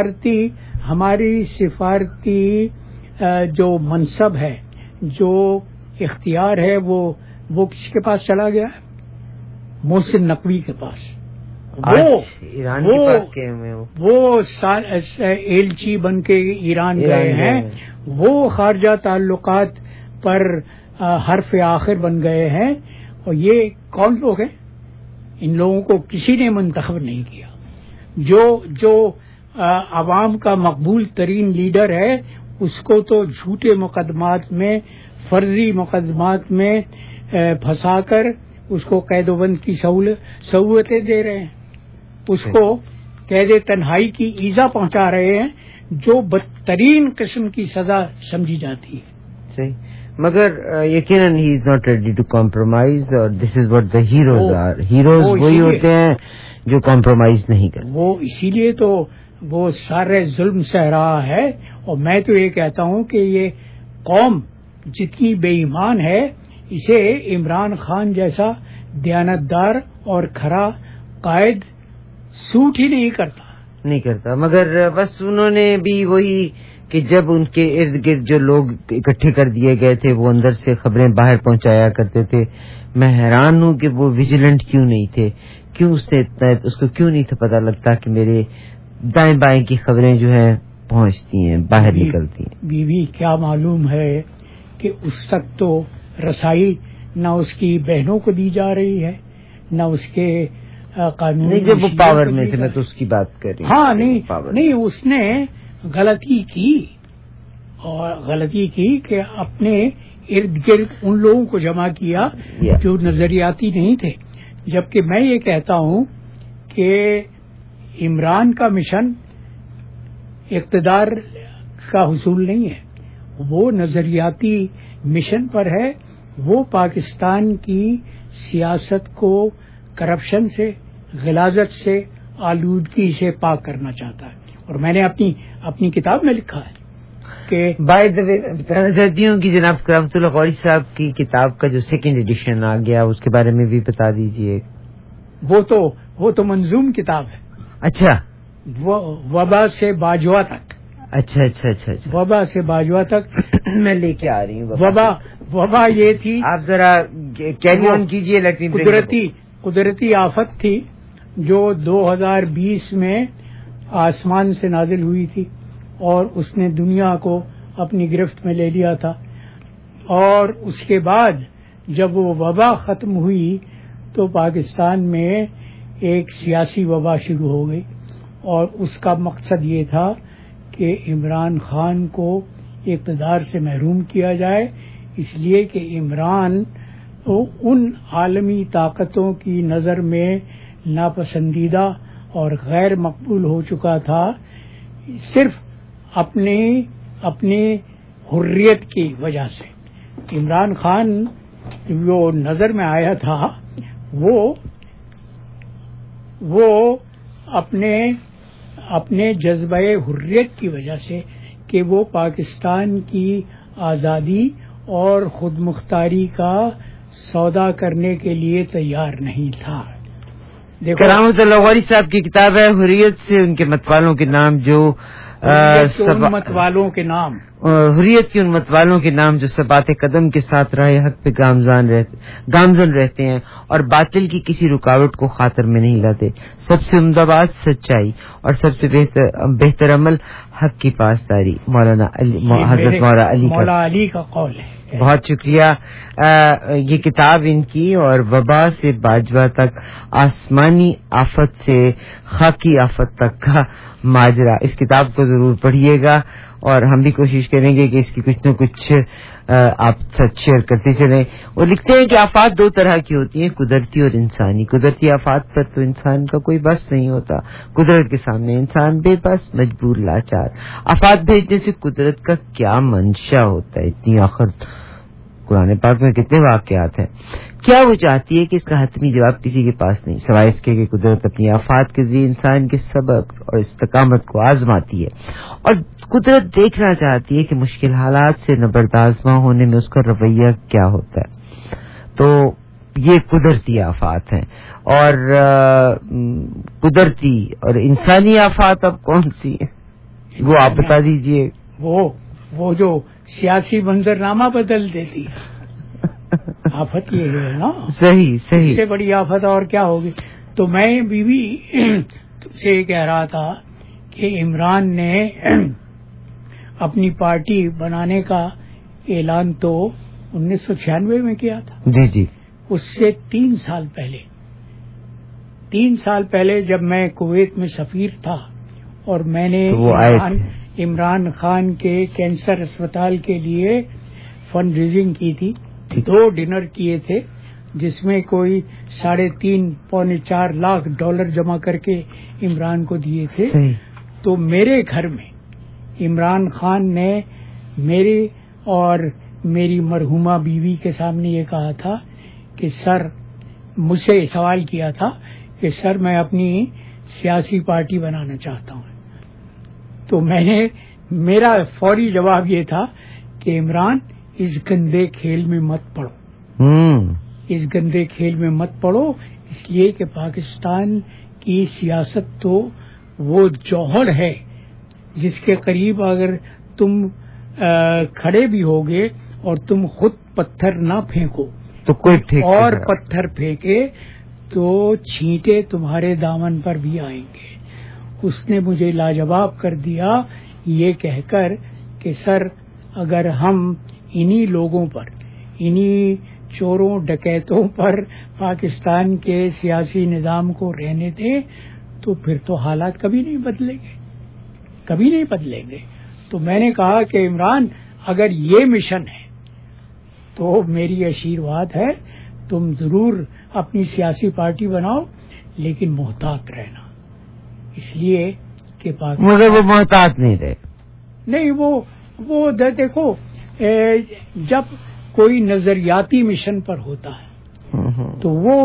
سفارتی جو منصب ہے, جو اختیار ہے, وہ کس کے پاس چلا گیا ہے؟ محسن نقوی کے پاس. ایران کے پاس گئے ہوئے, وہ ایلچی بن کے ایران گئے ہیں. وہ خارجہ تعلقات پر حرف آخر بن گئے ہیں. اور یہ کون لوگ ہیں؟ ان لوگوں کو کسی نے منتخب نہیں کیا. جو عوام کا مقبول ترین لیڈر ہے, اس کو تو جھوٹے مقدمات میں, فرضی مقدمات میں پھنسا کر اس کو قید و بند کی سہولتیں دے رہے ہیں. اس کو قید تنہائی کی ایزا پہنچا رہے ہیں, جو بدترین قسم کی سزا سمجھی جاتی ہے. صحیح. مگر یقیناً he is not ready to compromise, اور this is what the heroes are. Heroes وہی ہوتے ہیں جو کمپرومائز نہیں کرتے. وہ اسی لیے تو وہ سارے ظلم سہ رہا ہے. اور میں تو یہ کہتا ہوں کہ یہ قوم جتنی بے ایمان ہے اسے عمران خان جیسا دیانتدار اور کھرا قائد سوٹ ہی نہیں کرتا. مگر بس انہوں نے بھی وہی کہ جب ان کے ارد گرد جو لوگ اکٹھے کر دیے گئے تھے وہ اندر سے خبریں باہر پہنچایا کرتے تھے. میں حیران ہوں کہ وہ ویجیلنٹ کیوں نہیں تھے، کیوں اس کو کیوں نہیں تھا پتہ لگتا کہ میرے دائیں بائیں کی خبریں جو ہیں پہنچتی ہیں، باہر نکلتی ہیں. بیوی کیا معلوم ہے کہ اس تک تو رسائی نہ اس کی بہنوں کو دی جا رہی ہے نہ اس کے قانون. نہیں، جب وہ پاور میں تھے، میں تو اس کی بات کر رہی ہوں. ہاں نہیں اس نے غلطی کی کہ اپنے ارد گرد ان لوگوں کو جمع کیا جو نظریاتی نہیں تھے. جبکہ میں یہ کہتا ہوں کہ عمران کا مشن اقتدار کا حصول نہیں ہے، وہ نظریاتی مشن پر ہے. وہ پاکستان کی سیاست کو کرپشن سے، غلاظت سے، آلودگی سے پاک کرنا چاہتا ہے. اور میں نے اپنی کتاب میں لکھا ہے کہ بائی دا وے بتانا چاہتی ہوں کہ جناب کرامت اللہ غوری صاحب کی کتاب کا جو سیکنڈ ایڈیشن آ گیا اس کے بارے میں بھی بتا دیجیے. وہ تو منظوم کتاب ہے. اچھا، وبا سے باجوا تک. اچھا وبا سے باجوا تک میں لے کے آ رہی ہوں. وبا یہ تھی، آپ ذرا کیری آن کیجیے. قدرتی آفت تھی جو 2020 میں آسمان سے نازل ہوئی تھی اور اس نے دنیا کو اپنی گرفت میں لے لیا تھا. اور اس کے بعد جب وہ وبا ختم ہوئی تو پاکستان میں ایک سیاسی وبا شروع ہو گئی، اور اس کا مقصد یہ تھا کہ عمران خان کو اقتدار سے محروم کیا جائے، اس لیے کہ عمران ان عالمی طاقتوں کی نظر میں ناپسندیدہ اور غیر مقبول ہو چکا تھا صرف اپنے حریت کی وجہ سے. عمران خان جو نظر میں آیا تھا وہ اپنے جذبہ حریت کی وجہ سے کہ وہ پاکستان کی آزادی اور خود مختاری کا سودا کرنے کے لیے تیار نہیں تھا. کرامت اللہ غوری صاحب کی کتاب ہے حریت سے ان کے متوالوں کے نام، جو متوالوں کے نام، حریت کی ان متوالوں کے نام جو ثبات قدم کے ساتھ راہ حق پہ گامزن رہتے ہیں اور باطل کی کسی رکاوٹ کو خاطر میں نہیں لاتے. سب سے عمدہ بات سچائی اور سب سے بہتر عمل حق کی پاسداری. مولانا حضرت مولا علی کا قول ہے. بہت شکریہ. یہ کتاب ان کی، اور وبا سے باجوا تک، آسمانی آفت سے خاکی آفت تک کا ماجرا. اس کتاب کو ضرور پڑھیے گا، اور ہم بھی کوشش کریں گے کہ اس کی کچھ نہ کچھ آپ ساتھ شیئر کرتے چلیں. وہ لکھتے ہیں کہ آفات دو طرح کی ہوتی ہیں، قدرتی اور انسانی. قدرتی آفات پر تو انسان کا کوئی بس نہیں ہوتا، قدرت کے سامنے انسان بے بس، مجبور، لاچار. آفات بھیجنے سے قدرت کا کیا منشا ہوتا ہے؟ اتنی آخر قرآن پاک میں کتنے واقعات ہیں. کیا وہ چاہتی ہے کہ اس کا حتمی جواب کسی کے پاس نہیں، سوائے اس کے کہ قدرت اپنی آفات کے ذریعے انسان کے سبق اور استقامت کو آزماتی ہے، اور قدرت دیکھنا چاہتی ہے کہ مشکل حالات سے نبردآزما ہونے میں اس کا رویہ کیا ہوتا ہے. تو یہ قدرتی آفات ہیں. اور قدرتی اور انسانی آفات اب کون سی ہیں وہ آپ بتا دیجئے. وہ جو سیاسی منظرنامہ بدل دیتی ہے آفت یہ ہے نا. صحیح. اس سے بڑی آفت اور کیا ہوگی. تو میں بیوی تم سے یہ کہہ رہا تھا کہ عمران نے اپنی پارٹی بنانے کا اعلان تو 1996 میں کیا تھا. جی. اس سے 3 سال پہلے جب میں کویت میں سفیر تھا اور میں نے عمران خان کے کینسر اسپتال کے لیے فنڈ ریزنگ کی تھی. 2 ڈنر کیے تھے جس میں کوئی 3.5 پونے 4 لاکھ ڈالر جمع کر کے عمران کو دیے تھے. تو میرے گھر میں عمران خان نے میرے اور میری مرحومہ بیوی کے سامنے یہ کہا تھا کہ سر، مجھ سے سوال کیا تھا کہ سر میں اپنی سیاسی پارٹی بنانا چاہتا ہوں، تو میرا فوری جواب یہ تھا کہ عمران اس گندے کھیل میں مت پڑو، اس گندے کھیل میں مت پڑو، اس لیے کہ پاکستان کی سیاست تو وہ جوہر ہے جس کے قریب اگر تم کھڑے بھی ہوگے اور تم خود پتھر نہ پھینکو تو کوئی اور پتھر پھینکے تو چھینٹے تمہارے دامن پر بھی آئیں گے۔ اس نے مجھے لاجواب کر دیا یہ کہہ کر کہ سر اگر ہم انہی لوگوں پر، انہی چوروں ڈکیتوں پر پاکستان کے سیاسی نظام کو رہنے دیں تو پھر تو حالات کبھی نہیں بدلیں گے، کبھی نہیں بدلیں گے۔ تو میں نے کہا کہ عمران اگر یہ مشن ہے تو میری آشیرواد ہے، تم ضرور اپنی سیاسی پارٹی بناؤ لیکن محتاط رہنا، اس لیے کہ مگر وہ محتاط نہیں رہے۔ نہیں، وہ دیکھو جب کوئی نظریاتی مشن پر ہوتا ہے تو وہ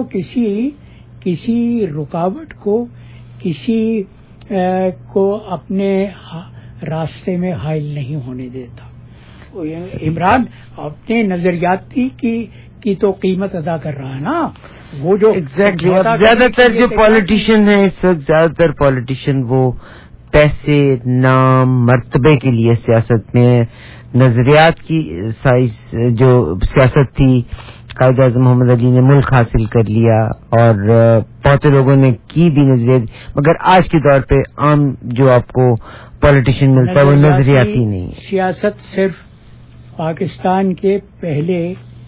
کسی رکاوٹ کو، کسی کو اپنے راستے میں حائل نہیں ہونے دیتا۔ عمران اپنے نظریاتی کی تو قیمت ادا کر رہا ہے نا، وہ جو زیادہ تر جو پالیٹیشین ہے اس وقت، زیادہ تر پالیٹیشین وہ پیسے، نام، مرتبے کے لیے سیاست میں، نظریات کی سائز جو سیاست تھی، قائد اعظم محمد علی نے ملک حاصل کر لیا اور بہت سے لوگوں نے کی بھی نظریات، مگر آج کے دور پہ عام جو آپ کو پالیٹیشین ملتا ہے وہ نظریاتی نہیں۔ سیاست صرف پاکستان کے پہلے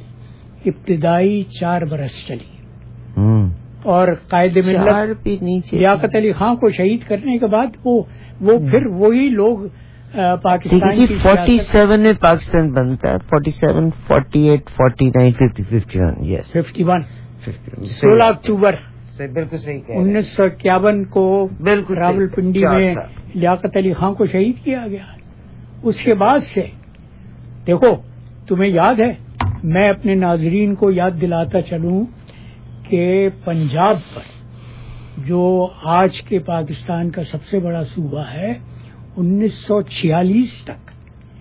ابتدائی 4 برس چلی اور قائد ملت لیاقت علی خان کو شہید کرنے کے بعد وہ پھر وہی لوگ پاکستان کی 47 میں پاکستان بنتا ہے، 47، 48، 49، 50، 51، یس 51 16 اکتوبر بالکل صحیح 1951 کو راول پنڈی میں لیاقت علی خان کو شہید کیا گیا۔ اس کے بعد سے دیکھو، تمہیں یاد ہے، میں اپنے ناظرین کو یاد دلاتا چلوں کہ پنجاب پر جو آج کے پاکستان کا سب سے بڑا صوبہ ہے، 1946 تک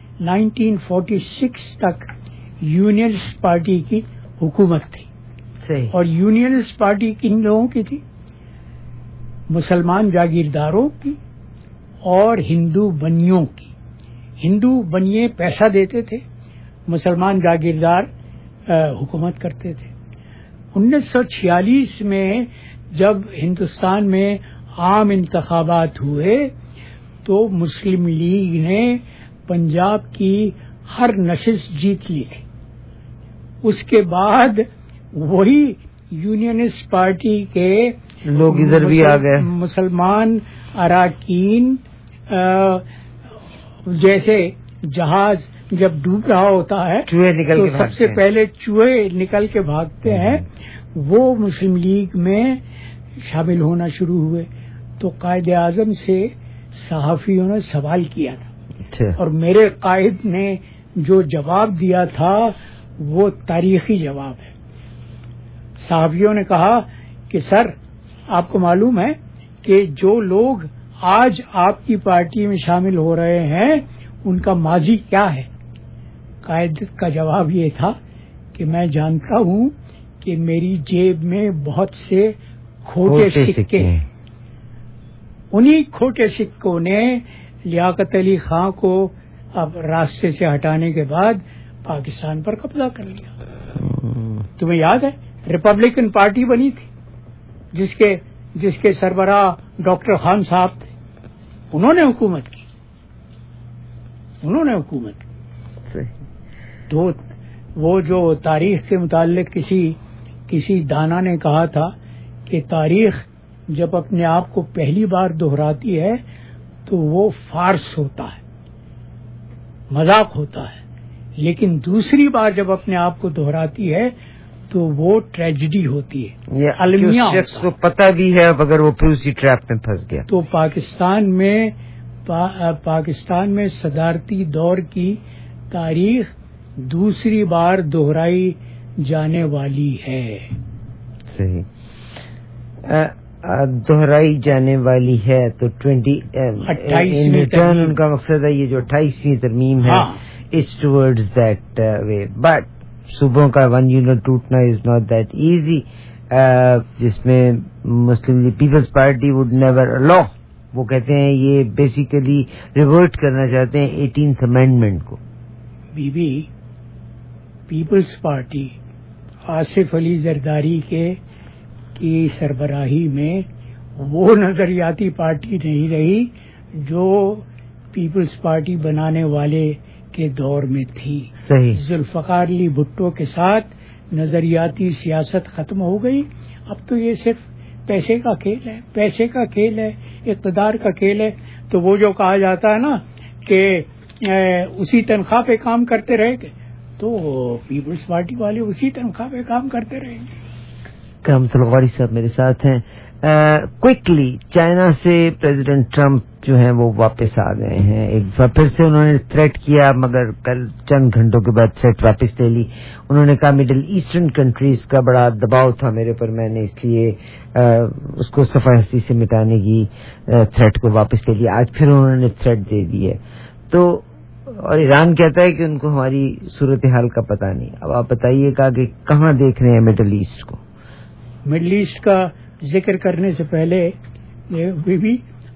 1946 تک یونینسٹ پارٹی کی حکومت تھی، اور یونینسٹ پارٹی کن لوگوں کی تھی؟ مسلمان جاگیرداروں کی اور ہندو بنیوں کی۔ ہندو بنیے پیسہ دیتے تھے، مسلمان جاگیردار حکومت کرتے تھے۔ 1946 میں جب ہندوستان میں عام انتخابات ہوئے تو مسلم لیگ نے پنجاب کی ہر نشست جیت لی تھی۔ اس کے بعد وہی یونینسٹ پارٹی کے لوگ ادھر بھی آ گئے، مسلمان اراکین، جیسے جہاز جب ڈوب رہا ہوتا ہے تو سب سے پہلے چوہے نکل کے بھاگتے ہیں، وہ مسلم لیگ میں شامل ہونا شروع ہوئے۔ تو قائد اعظم سے صحافیوں نے سوال کیا تھا اور میرے قائد نے جو جواب دیا تھا وہ تاریخی جواب ہے۔ صحافیوں نے کہا کہ سر آپ کو معلوم ہے کہ جو لوگ آج آپ کی پارٹی میں شامل ہو رہے ہیں ان کا ماضی کیا ہے؟ قائد کا جواب یہ تھا کہ میں جانتا ہوں کہ میری جیب میں بہت سے کھوٹے سکے ہیں۔ انہی کھوٹے سکوں نے لیاقت علی خان کو اب راستے سے ہٹانے کے بعد پاکستان پر قبضہ کر لیا۔ تمہیں یاد ہے ریپبلکن پارٹی بنی تھی جس کے سربراہ ڈاکٹر خان صاحب تھے، انہوں نے حکومت کی۔ تو وہ جو تاریخ کے متعلق کسی دانا نے کہا تھا کہ تاریخ جب اپنے آپ کو پہلی بار دہراتی ہے تو وہ فارس ہوتا ہے، مذاق ہوتا ہے، لیکن دوسری بار جب اپنے آپ کو دہراتی ہے تو وہ ٹریجڈی ہوتی ہے، یہ المیہ شخص کو پتہ بھی ہے اگر وہ پھر اسی ٹریپ میں پھنس گیا۔ تو پاکستان میں صدارتی دور کی تاریخ दूसरी बार दोहराई जाने वाली है. صحیح. दोहराई जाने वाली है तो 28 रिटर्न उनका मकसद है. ये जो 28वीं तरमीम है it's towards that way. But सूबों का 1 यूनिट टूटना इज नॉट दैट इजी, जिसमें Muslim Peoples Party would never allow. वो कहते हैं ये बेसिकली रिवर्ट करना चाहते हैं 18th अमेंडमेंट को. बीबी पीपल्स पार्टी आसिफ अली जरदारी की सरबराही में वो नजरियाती पार्टी नहीं रही जो पीपल्स पार्टी बनाने वाले के दौर में थी. सही. जुल्फकार अली भुट्टो के साथ नजरियाती सियासत खत्म हो गई. अब तो ये सिर्फ पैसे का खेल है, पैसे का खेल है, इक़्तिदार का खेल है. तो वो जो कहा जाता है ना कि उसी तनख्वाह पे काम करते रहेंगे, तो पीपल्स पार्टी वाले उसी तनख्वाह पे काम करते रहेंगे. कामतुल गौरी साहब मेरे साथ हैं. क्विकली चाइना से प्रेसिडेंट ट्रंप जो हैं वो वापस आ गए हैं. एक बार फिर से उन्होंने थ्रेट किया, मगर कल चंद घंटों के बाद थ्रेट वापस ले ली. उन्होंने कहा मिडिल ईस्टर्न कंट्रीज का बड़ा दबाव था मेरे पर, मैंने इसलिए उसको सफाई से मिटाने की थ्रेट को वापस ले लिया. आज फिर उन्होंने थ्रेट दे दी है. तो और ईरान कहता है कि उनको हमारी सूरत हाल का पता नहीं. अब आप बताइएगा कि कहाँ देख रहे हैं मिडिल ईस्ट को. मिडिल ईस्ट का जिक्र करने से पहले भी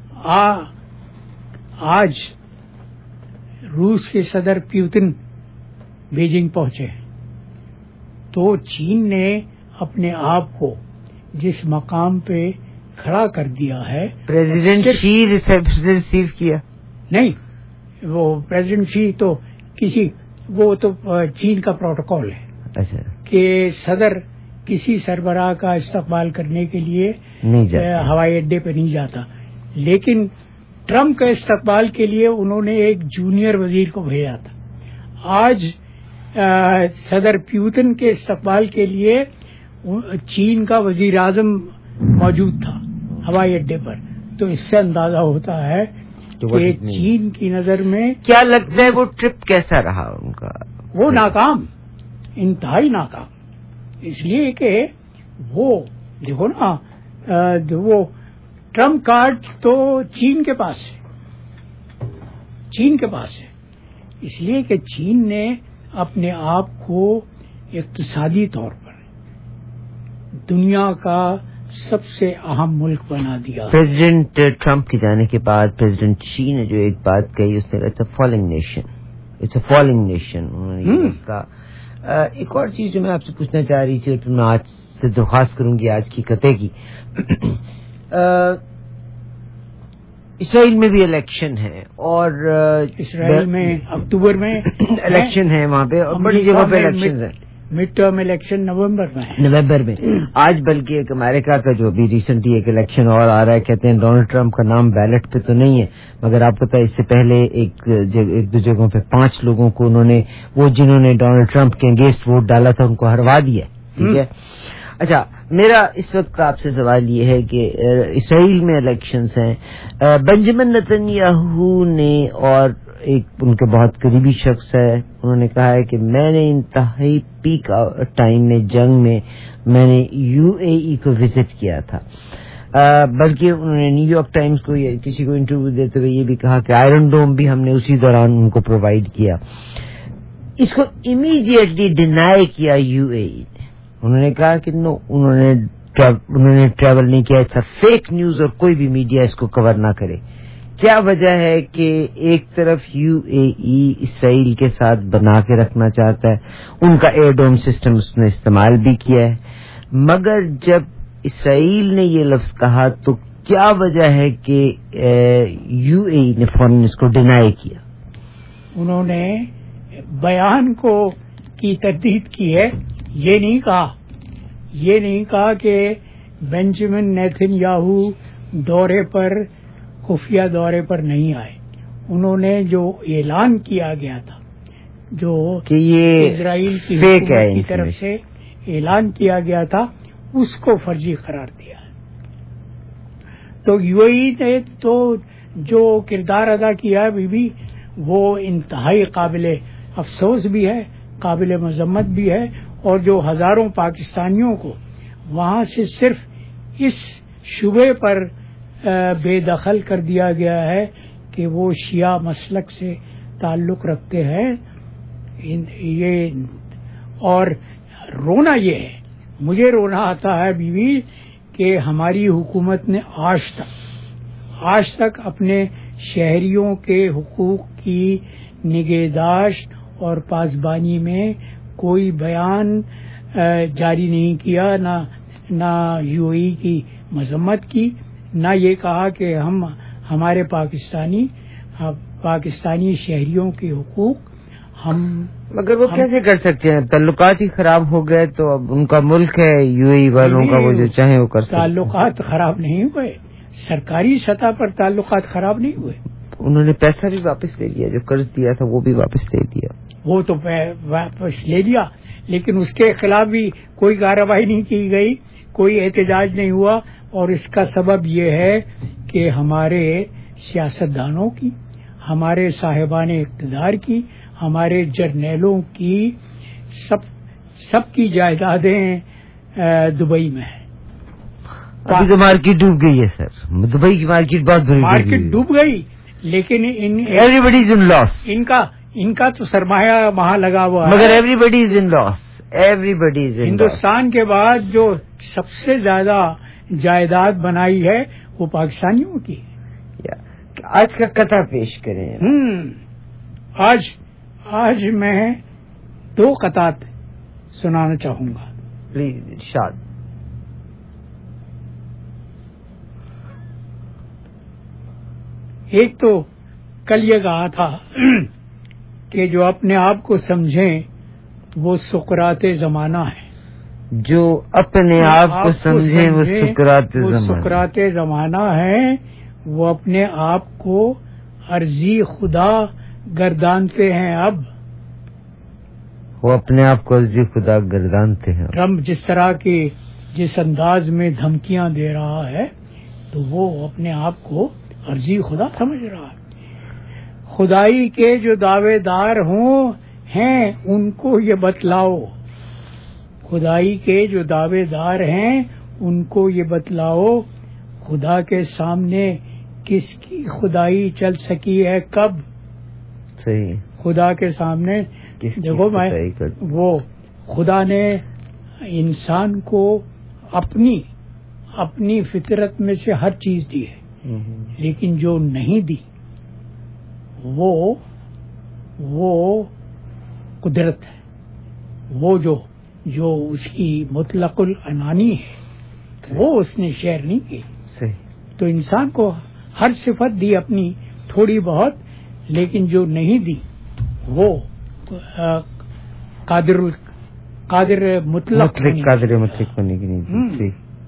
आज रूस के सदर पुतिन बीजिंग पहुंचे, तो चीन ने अपने आप को जिस मकाम पे खड़ा कर दिया है. प्रेसिडेंट शी रिसीव किया नहीं, वो प्रेसिडेंट शी तो वो तो चीन का प्रोटोकॉल है. अच्छा. कि सदर किसी सरबराह का इस्तकबाल करने के लिए हवाई अड्डे पे नहीं जाता. लेकिन ट्रम्प के इस्तकबाल के लिए उन्होंने एक जूनियर वजीर को भेजा था. आज सदर पुतिन के इस्तकबाल के लिए चीन का वजीर आजम मौजूद था हवाई अड्डे पर. तो इससे अंदाजा होता है कि चीन की नजर में क्या लगता है वो ट्रिप कैसा रहा उनका. वो नाकाम, इंतहाई नाकाम. इसलिए कि वो देखो ना, वो ट्रम्प कार्ड तो चीन के पास है. इसलिए कि चीन ने अपने आप को इक्तिसादी तौर पर दुनिया का सबसे अहम मुल्क बना दिया. प्रेसिडेंट ट्रम्प के जाने के बाद प्रेसिडेंट शी ने जो एक बात कही, उसने कहा इट्स अ फॉलिंग नेशन. उन्होंने इसका एक और चीज जो मैं आपसे पूछना चाह रही थी, और मैं आज से दरख्वास्त करूंगी आज की कते की. इसराइल में भी इलेक्शन है, और इसराइल में अक्टूबर में इलेक्शन है वहाँ पे, और बड़ी जगह पे इलेक्शन है. मिड टर्म इलेक्शन नवंबर में. आज बल्कि एक अमेरिका का जो भी रिसेंटली एक इलेक्शन और आ रहा है, कहते हैं डोनाल्ड ट्रंप का नाम बैलेट पे तो नहीं है, मगर आपको पता है इससे पहले एक दो जगहों पे 5 लोगों को उन्होंने, वो जिन्होंने डोनाल्ड ट्रंप के अगेंस्ट वोट डाला था, उनको हरवा दिया. ठीक है. अच्छा, मेरा इस वक्त आपसे सवाल ये है कि इसराइल में इलेक्शंस हैं. बेंजामिन नेतन्याहू ने, और एक उनके बहुत करीबी शख्स है, उन्होंने कहा है कि मैंने इंतहाई पीक टाइम में जंग में मैंने यूएई को विजिट किया था. बल्कि उन्होंने न्यूयॉर्क टाइम्स को किसी को इंटरव्यू देते हुए ये भी कहा कि आयरन डोम भी हमने उसी दौरान उनको प्रोवाइड किया. इसको इमीडिएटली डिनाई किया यूएई ने. उन्होंने कहा कि नो, उन्होंने ट्रैवल नहीं किया, इट्स फेक न्यूज, और कोई भी मीडिया इसको कवर ना करे. क्या वजह है कि एक तरफ यूएई इसराइल के साथ बना के रखना चाहता है, उनका एयरडोम सिस्टम उसने इस्तेमाल भी किया है, मगर जब इसराइल ने ये लफ्ज कहा तो क्या वजह है कि यूएई ने फौरन इसको डिनाई किया. उन्होंने बयान को की तरदीद की है. ये नहीं कहा कि बेंजामिन नेतन्याहू खुफिया दौरे पर नहीं आए. उन्होंने जो ऐलान किया गया था, जो कि ये इजराइल की हुकूमत की तरफ से ऐलान किया गया था, उसको फर्जी करार दिया है. तो यूएई ने तो जो किरदार अदा किया है बीबी, वो इंतहाई काबिले अफसोस भी है, قابل مذمت بھی ہے، اور جو ہزاروں پاکستانیوں کو وہاں سے صرف اس شبے پر بے دخل کر دیا گیا ہے کہ وہ شیعہ مسلک سے تعلق رکھتے ہیں. یہ اور رونا یہ ہے، مجھے رونا آتا ہے بیوی کہ ہماری حکومت نے آج تک اپنے شہریوں کے حقوق کی نگہداشت اور پاسبانی میں کوئی بیان جاری نہیں کیا، نہ یو اے ای کی مذمت کی، نہ یہ کہا کہ ہمارے پاکستانی شہریوں کے حقوق مگر وہ کیسے کر سکتے ہیں؟ تعلقات ہی خراب ہو گئے تو اب ان کا ملک ہے، یو اے ای والوں کا، وہ جو چاہیں وہ کر سکتے ہیں. تعلقات خراب نہیں ہوئے، سرکاری سطح پر تعلقات خراب نہیں ہوئے. انہوں نے پیسہ بھی واپس لے لیا، جو قرض دیا تھا وہ بھی واپس لے لیا. وہ تو واپس لے لیا، لیکن اس کے خلاف بھی کوئی کارروائی نہیں کی گئی، کوئی احتجاج نہیں ہوا. اور اس کا سبب یہ ہے کہ ہمارے سیاستدانوں کی، ہمارے صاحبان اقتدار کی، ہمارے جرنیلوں کی سب کی جائیدادیں دبئی میں ہیں. ابھی تو مارکیٹ ڈوب گئی ہے سر، دبئی کی مارکیٹ بہت بڑی مارکیٹ ڈوب گئی، لیکن ایوری بڈی از ان لاس. ان کا تو سرمایہ وہاں لگا ہوا ہے، مگر everybody is in loss. Everybody is in. Hindustan کے بعد جو سب سے زیادہ جائیداد بنائی ہے وہ پاکستانیوں کی. آج کا قطعہ پیش کریں. آج میں 2 قطعات سنانا چاہوں گا. پلیز ارشاد. ایک تو کل یہ کہا تھا کہ جو اپنے آپ کو سمجھیں وہ سقراط زمانہ ہے. جو اپنے آپ کو سمجھیں وہ سقراط زمانہ ہے. وہ اپنے آپ کو عرضی خدا گردانتے ہیں. اب وہ اپنے آپ کو عرضی خدا گردانتے ہیں. ٹرمپ جس انداز میں دھمکیاں دے رہا ہے تو وہ اپنے آپ کو عرضی خدا سمجھ رہا ہے. خدائی کے جو دعوے دار ہیں ان کو یہ بتلاؤ، خدائی کے جو دعوے دار ہیں ان کو یہ بتلاؤ، خدا کے سامنے کس کی خدائی چل سکی ہے کب؟ صحیح. خدا کے سامنے دیکھو وہ خدا نے انسان کو اپنی فطرت میں سے ہر چیز دی ہے، لیکن جو نہیں دی وہ قدرت ہے. وہ جو اس کی مطلق العنانی ہے وہ اس نے شیئر نہیں کی. تو انسان کو ہر صفت دی اپنی تھوڑی بہت، لیکن جو نہیں دی وہ قادر مطلق ہونے کی نہیں.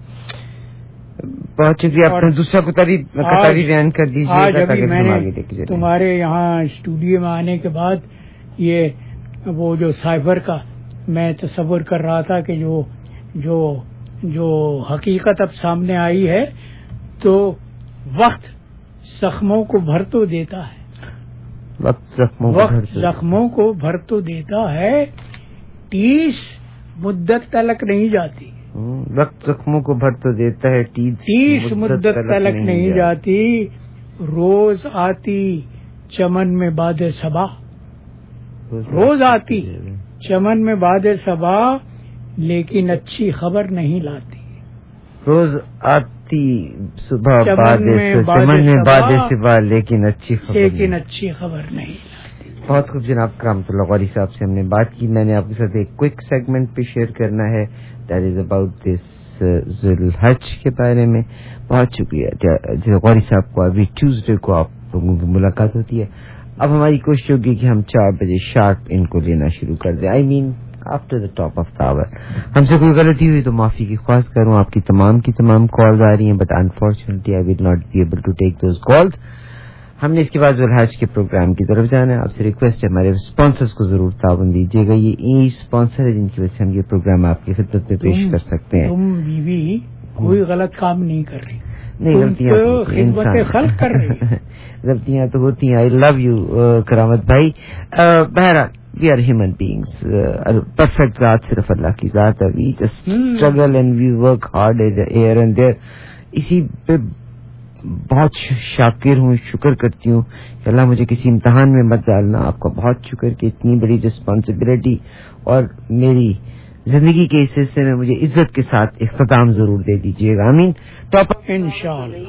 بہت شکریہ. آپ نے دوسرا قطعہ بیان کر دیجیے. آج ابھی میں نے تمہارے یہاں اسٹوڈیو میں آنے کے بعد یہ وہ جو سائبر کا میں تصور کر رہا تھا کہ جو حقیقت اب سامنے آئی ہے تو وقت زخموں کو بھر تو دیتا ہے. وقت زخموں کو بھر تو دیتا ہے، 30 مدت تلک نہیں جاتی. وقت زخموں کو بھر تو دیتا ہے، 30 مدت تلک نہیں جاتی. روز آتی چمن میں باد صبا، روز آتی چمن میں باد صبا لیکن اچھی خبر نہیں لاتی. روز آتی صبح چمن میں باد صبا لیکن اچھی خبر نہیں لاتی. بہت خوب جناب کرامت اللہ غوری صاحب سے ہم نے بات کی. میں نے آپ کے ساتھ ایک کوئک سیگمنٹ پہ شیئر کرنا ہے، دیٹ از اباؤٹ دس ذوالحج کے بارے میں. بہت شکریہ غوری صاحب کو. ابھی ٹیوزڈے کو آپ لوگوں کی ملاقات ہوتی ہے. اب ہماری کوشش ہوگی کہ ہم 4 بجے شارپ ان کو لینا شروع کر دیں. I mean after the top of the hour. ہم سے کوئی غلطی ہوئی تو معافی کی خواہش کروں. آپ کی تمام کالز آ رہی ہیں، but unfortunately I will not be able to take those calls. ہم نے اس کے بعد ذوالحج کے پروگرام کی طرف جانا ہے. آپ سے ریکویسٹ ہے ہمارے اسپانسرز کو ضرور تعاون دیجیے گا. یہ اسپانسر ہے جن کی وجہ سے ہم یہ پروگرام آپ کی خدمت میں پیش کر سکتے ہیں. تم بیوی کوئی غلط کام نہیں کر رہی، نہیں غلطیاں خلق کر رہی. غلطیاں تو ہوتی ہیں. آئی لو یو کرامت بھائی. بہرحال we are human beings. Perfect ذات صرف اللہ کی ذات ہے. We just struggle and we work hard here and there. اسی پہ بہت شاکر ہوں, شکر کرتی ہوں کہ اللہ مجھے کسی امتحان میں مت ڈالنا. آپ کا بہت شکر کہ اتنی بڑی رسپانسبلٹی اور میری زندگی کے اس حصے میں مجھے عزت کے ساتھ اختتام ضرور دے دیجیے گا. آمین. ٹاپ انشاءاللہ.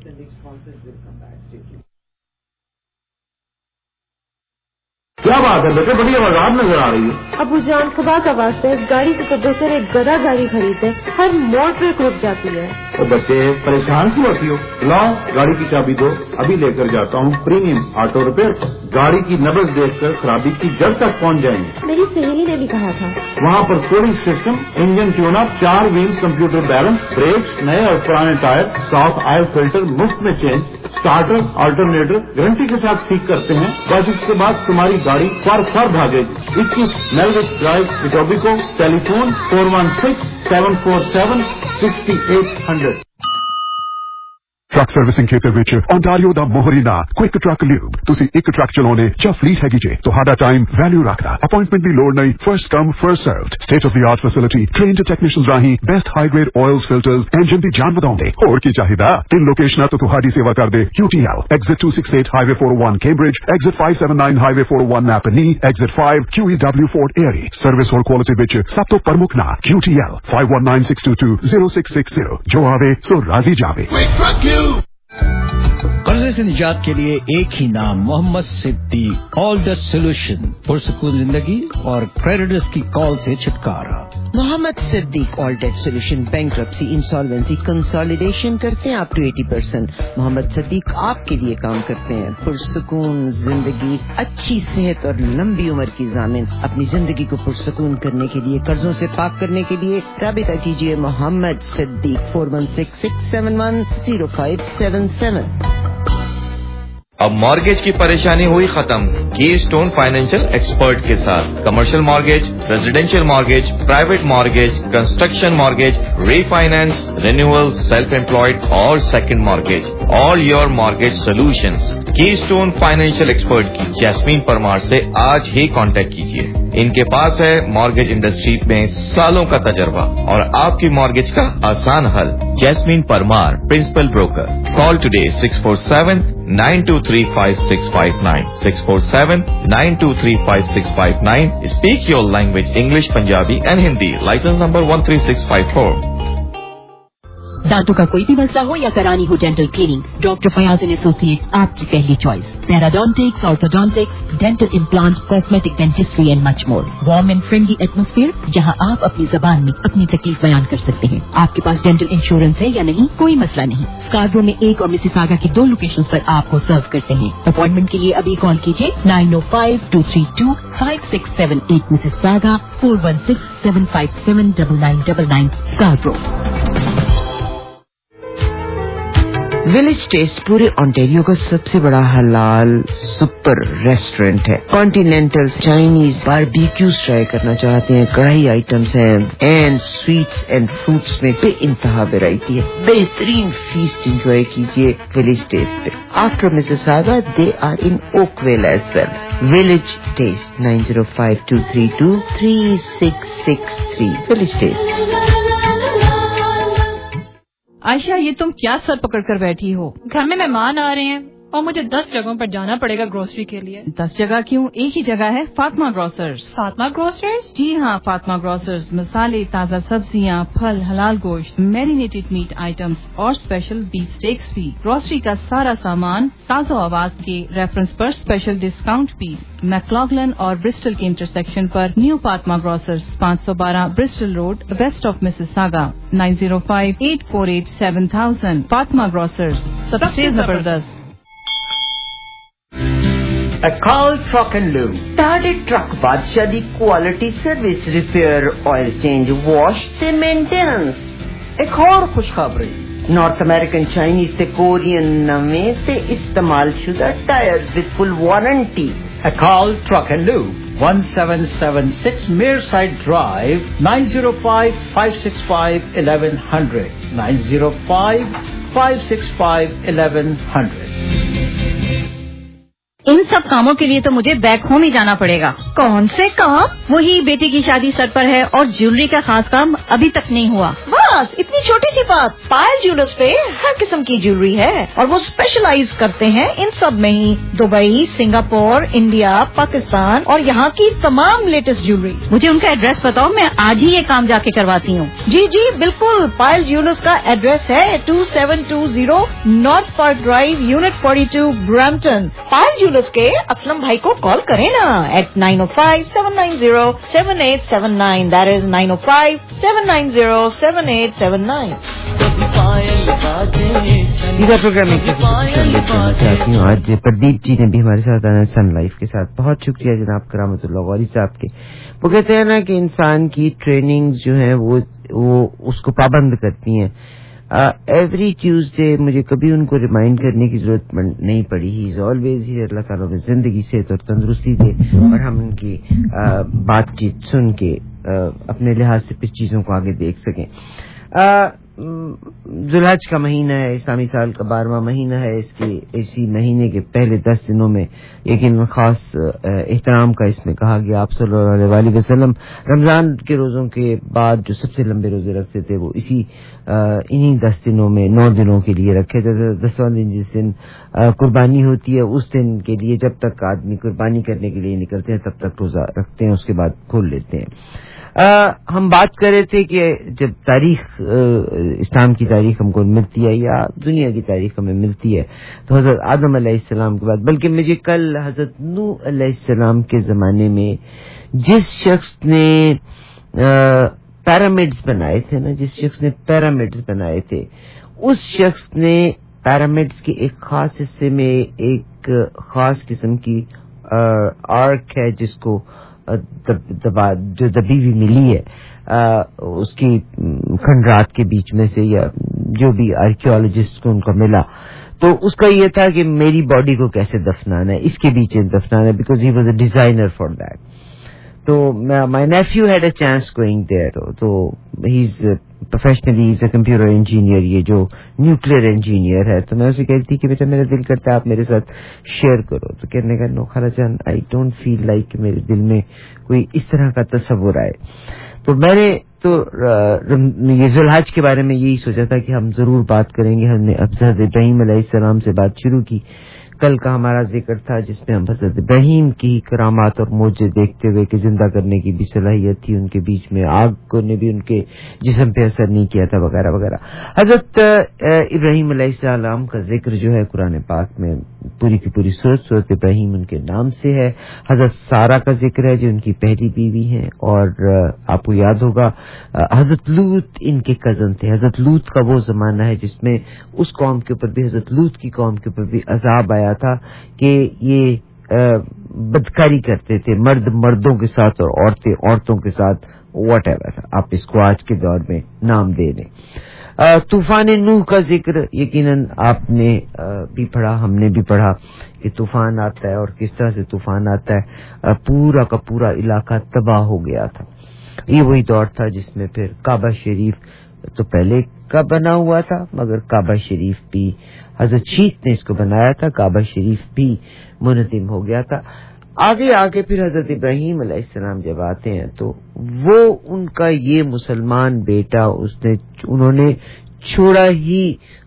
کیا بات ہے بیٹے, بڑی آواز نظر آ رہی ہے. ابو جان خدا کا واسطہ ہے, گاڑی کے کمپریسر ایک گدا گاڑی خریدے, ہر موڑ پہ رک جاتی ہے. تو بچے پریشان کیوں ہوتی ہو؟ لاؤ گاڑی کی چابی دو, ابھی لے کر جاتا ہوں پریمیم آٹو ریپیئر. گاڑی کی نبض دیکھ کر خرابی کی جڑ تک پہنچ جائیں گے. میری سہیلی نے بھی کہا تھا. وہاں پر cooling system, engine tune up, 4 wheel computer balance, brakes, نئے اور پرانے ٹائر, ساف آئل فلٹر مفت میں چینج, اسٹارٹر آلٹرنیٹر گارنٹی کے ساتھ ٹھیک کرتے ہیں. بس اس کے بعد تمہاری گاڑی فر بھاگے گی. 21 میلوک drive Etobicoke. Telephone 416-747-6800. Truck servicing ਖੇਤਰ ਵਿੱਚ ਓਨਟਾਰੀਓ ਦਾ ਮੋਹਰੀ ਨਾਂ ਕੁਇਕ ਟਰੱਕ ਲਿਊਬ. ਤੁਸੀਂ ਇੱਕ ਟਰੱਕ ਚਲਾਉਣੇ ਜਾਂ ਫਲੀਟ ਹੈਗੀ ਜੇ, ਤੁਹਾਡਾ ਟਾਈਮ ਵੈਲਿਊ ਰੱਖਦਾ. ਅਪਾਇੰਟਮੈਂਟ ਦੀ ਲੋੜ ਨਹੀਂ, first come first served. State of the art facility, trained technicians ਰਾਹੀਂ best high grade oils filters, engine ਦੀ ਜਾਨ ਵਧਾਉਂਦੇ. ਹੋਰ ਕੀ ਚਾਹੀਦਾ? 3 ਲੋਕੇਸ਼ਨਾਂ ਤੋਂ ਤੁਹਾਡੀ ਸੇਵਾ ਕਰਦੇ. QTL, Exit 268 Highway 401 Cambridge, Exit 579 Highway 401 Napanee, Exit 5 QEW Fort Erie. Service ਹੋਰ ਕੁਆਲਿਟੀ ਵਿੱਚ ਸਭ ਤੋਂ ਪ੍ਰਮੁੱਖ ਨਾਂ QTL. 5196220660. ਜੋ ਆਵੇ ਸੋ ਰਾਜ਼ੀ ਜਾਵੇ. قرضے سے نجات کے لیے ایک ہی نام, محمد صدیق. آل دا سولوشن, پرسکون زندگی اور کریڈٹرز کی کال سے چھٹکارا. Mohammad Siddique all debt solution, bankruptcy, insolvency, consolidation کرتے ہیں اپ ٹو 80%. محمد صدیق آپ کے لیے کام کرتے ہیں. پرسکون زندگی, اچھی صحت اور لمبی عمر کی ضامن. اپنی زندگی کو پرسکون کرنے کے لیے, قرضوں سے پاک کرنے کے لیے رابطہ کیجیے محمد صدیق 4166710577. اب مارگیج کی پریشانی ہوئی ختم کی اسٹون فائنینشیل ایکسپرٹ کے ساتھ. Commercial mortgage, residential mortgage, private mortgage, construction mortgage, refinance, renewal, self employed اور second mortgage. All your mortgage solutions کی اسٹون فائنینشیل ایکسپرٹ کی جیسمین پرمار سے آج ہی کانٹیکٹ کیجیے. ان کے پاس ہے مارگیج انڈسٹری میں سالوں کا تجربہ اور آپ کی مارگیج کا آسان حل. Jasmine Parmar, principal broker. Call today 647-923-5659. 647-923-5659. Speak your language, English, Punjabi and Hindi. License number 13654. دانتوں کا کوئی بھی مسئلہ ہو یا کرانی ہو dental cleaning, doctor Fayaz and associates آپ کی پہلی choice. Periodontics, orthodontics, dental implant, cosmetic dentistry and much more. Warm and friendly atmosphere جہاں آپ اپنی زبان میں اپنی تکلیف بیان کر سکتے ہیں. آپ کے پاس ڈینٹل انشورنس ہے یا نہیں, کوئی مسئلہ نہیں. اسکاربرو میں 1 اور مسیساگا کی 2 لوکیشنز پر آپ کو سرو کرتے ہیں. اپوائنٹمنٹ کے لیے ابھی کال کیجیے 905-232-5678 مسیساگا, 416-757-9999 اسکاربرو. ولیج ٹیسٹ پورے آنٹیریو کا سب سے بڑا حلال سپر ریسٹورینٹ ہے. کانٹینینٹل, چائنیز, باربیکیوز ٹرائی کرنا چاہتے ہیں, کڑھائی آئٹمس ہیں, اینڈ سویٹس اینڈ فروٹس میں بے انتہا ویرائٹی ہے. بہترین فیسٹ انجوائے کیجیے ولیج ٹیسٹ پہ. After Mississauga they are in Oakville as well. Village Taste 9052323663. Village Taste. Ayesha, یہ تم کیا سر پکڑ کر بیٹھی ہو؟ گھر میں مہمان آ رہے ہیں اور مجھے 10 جگہوں پر جانا پڑے گا گروسری کے لیے. 10 جگہ کیوں, ایک ہی جگہ ہے, فاطمہ گروسرز. فاطمہ گروسرز؟ جی ہاں, فاطمہ گروسرز. مسالے, تازہ سبزیاں, پھل, حلال گوشت, میرینیٹڈ میٹ آئٹمز اور اسپیشل بیف اسٹیکس بھی. گروسری کا سارا سامان ساز و آواز کے ریفرنس پر اسپیشل ڈسکاؤنٹ بھی. میکلاگلن اور برسٹل کے انٹرسیکشن پر new Fatima grocers, 512 Bristol road, west of Mississauga. 9058487000. Fatima grocers, سب سے زبردست. Akal truck and lube. تاڑے ٹرک بادشاہ دی quality service, repair, oil change, wash تے مینٹیننس. ایک اور خوشخبری, نارتھ امریکن, چائنیز تے کورین نویں تے استعمال شدہ tyres with full warranty. Akal truck and lube, 1776 Meyerside drive, 905-565-1100. 905-565-1100. इन सब कामों के लिए तो मुझे बैक होम ही जाना पड़ेगा। कौन से काम? वही बेटी की शादी सर पर है और ज्वेलरी का खास काम अभी तक नहीं हुआ। बस इतनी छोटी सी बात। पायल ज्वेलर्स पे हर किस्म की ज्वेलरी है और वो स्पेशलाइज करते हैं इन सब में ही। दुबई, सिंगापुर, इंडिया, पाकिस्तान और यहाँ की तमाम लेटेस्ट ज्वेलरी। मुझे उनका एड्रेस बताओ, मैं आज ही ये काम जाके करवाती हूँ। जी जी बिल्कुल। पायल ज्वेलर्स का एड्रेस है 2720 north park drive, unit 42, Brampton. Payal jewellers के असलम भाई को कॉल करें ना at 905-790-7879। That is 905-790-7879। सीधा प्रोग्राम में कहना चाहती हूँ। आज प्रदीप जी ने भी हमारे साथ आना सन लाइफ के साथ। बहुत शुक्रिया जनाब करामतुल्लाह गौरी साहब के। वो कहते हैं ना कि इंसान की ट्रेनिंग जो है वो उसको पाबंद करती हैं। एवरी ट्यूसडे मुझे कभी उनको रिमाइंड करने की जरूरत नहीं पड़ी। ही इज ऑलवेज ही। अल्लाह ताला में जिंदगी सेहत और तंदुरुस्ती दे और हम उनकी बातचीत सुन के अपने लिहाज से कुछ चीजों को आगे देख सकें। जुलहज का महीना है, इस्लामी साल का 12वां महीना है। इसी महीने के पहले 10 दिनों में यकीन खास एहतराम का इसमें कहा गया। आप सल्लल्लाहु अलैहि वसल्लम रमजान के रोजों के बाद जो सबसे लंबे रोजे रखते थे वो इन्हीं 10 दिनों में 9 दिनों के लिए रखे थे। 10वां दिन जिस दिन कुर्बानी होती है उस दिन के लिए जब तक आदमी कुर्बानी करने के लिए निकलते हैं तब तक रोजा रखते हैं, उसके बाद खोल लेते हैं। हम बात कर रहे थे कि जब तारीख इस्लाम की तारीख हमको मिलती है या दुनिया की तारीख हमें मिलती है तो हजरत आदम अलैहिस्सलाम के बाद, बल्कि मुझे कल हजरत नूह अलैहिस्सलाम के जमाने में जिस शख्स ने पिरामिड्स बनाए थे ना, जिस शख्स ने पिरामिड्स बनाए थे, उस शख्स ने पिरामिड्स के एक खास हिस्से में एक खास किस्म की आर्क है जिसको जो दबी हुई मिली है उसकी खंडरात के बीच में से, या जो भी आर्कियोलॉजिस्ट को उनका मिला, तो उसका ये था कि मेरी बॉडी को कैसे दफनाना है, इसके बीच में दफनाना है, because he was a designer for that. तो my nephew had a chance going there. तो he is professionally is a computer engineer, ये जो न्यूक्लियर इंजीनियर है। तो मैं उसे कहती थी कि बेटा मेरा दिल करता है आप मेरे साथ शेयर करो। तो कहने का नो खालाजान, आई डोंट फील लाइक मेरे दिल में कोई इस तरह का तस्वुर आए। तो मैंने तो ये जुलहज के बारे में यही सोचा था कि हम जरूर बात करेंगे। हमने हज़रत इब्राहीम अलैहिस्सलाम से बात शुरू की। कल का हमारा जिक्र था जिसमें हम हज़रत इब्राहीम की करामात और मौजे देखते हुए कि जिंदा करने की भी सलाहियत थी उनके बीच में, आग को ने भी उनके जिस्म पे असर नहीं किया था वगैरह वगैरह। हज़रत इब्राहीम अलैहिस्सलाम का जिक्र जो है कुरान पाक में पूरी की पूरी सूरत इब्राहीम उनके नाम से है। हज़रत सारा का जिक्र है जो उनकी पहली बीवी हैं, और आपको याद होगा हज़रत लूत इनके कजन थे। हज़रत लूत का वो जमाना है जिसमें उस कौम के ऊपर भी, हज़रत लूत की कौम के ऊपर भी अजाब आया था कि ये बदकारी करते थे, मर्द मर्दों के साथ और औरतें औरतों के साथ, वट एवर आप इसको आज के दौर में नाम दे दें। तूफान नूह का जिक्र यकीनन आपने भी पढ़ा, हमने भी पढ़ा कि तूफान आता है और किस तरह से तूफान आता है, पूरा का पूरा इलाका तबाह हो गया था। ये वही दौर था जिसमें फिर काबा शरीफ तो पहले का बना हुआ था, मगर काबा शरीफ भी हजरत शीत ने इसको बनाया था, काबा शरीफ भी मुनज़्ज़म हो गया था। आगे आगे फिर हजरत इब्राहीम अलैहिस्सलाम जब आते हैं तो वो उनका ये मुसलमान बेटा उन्होंने छोड़ा ही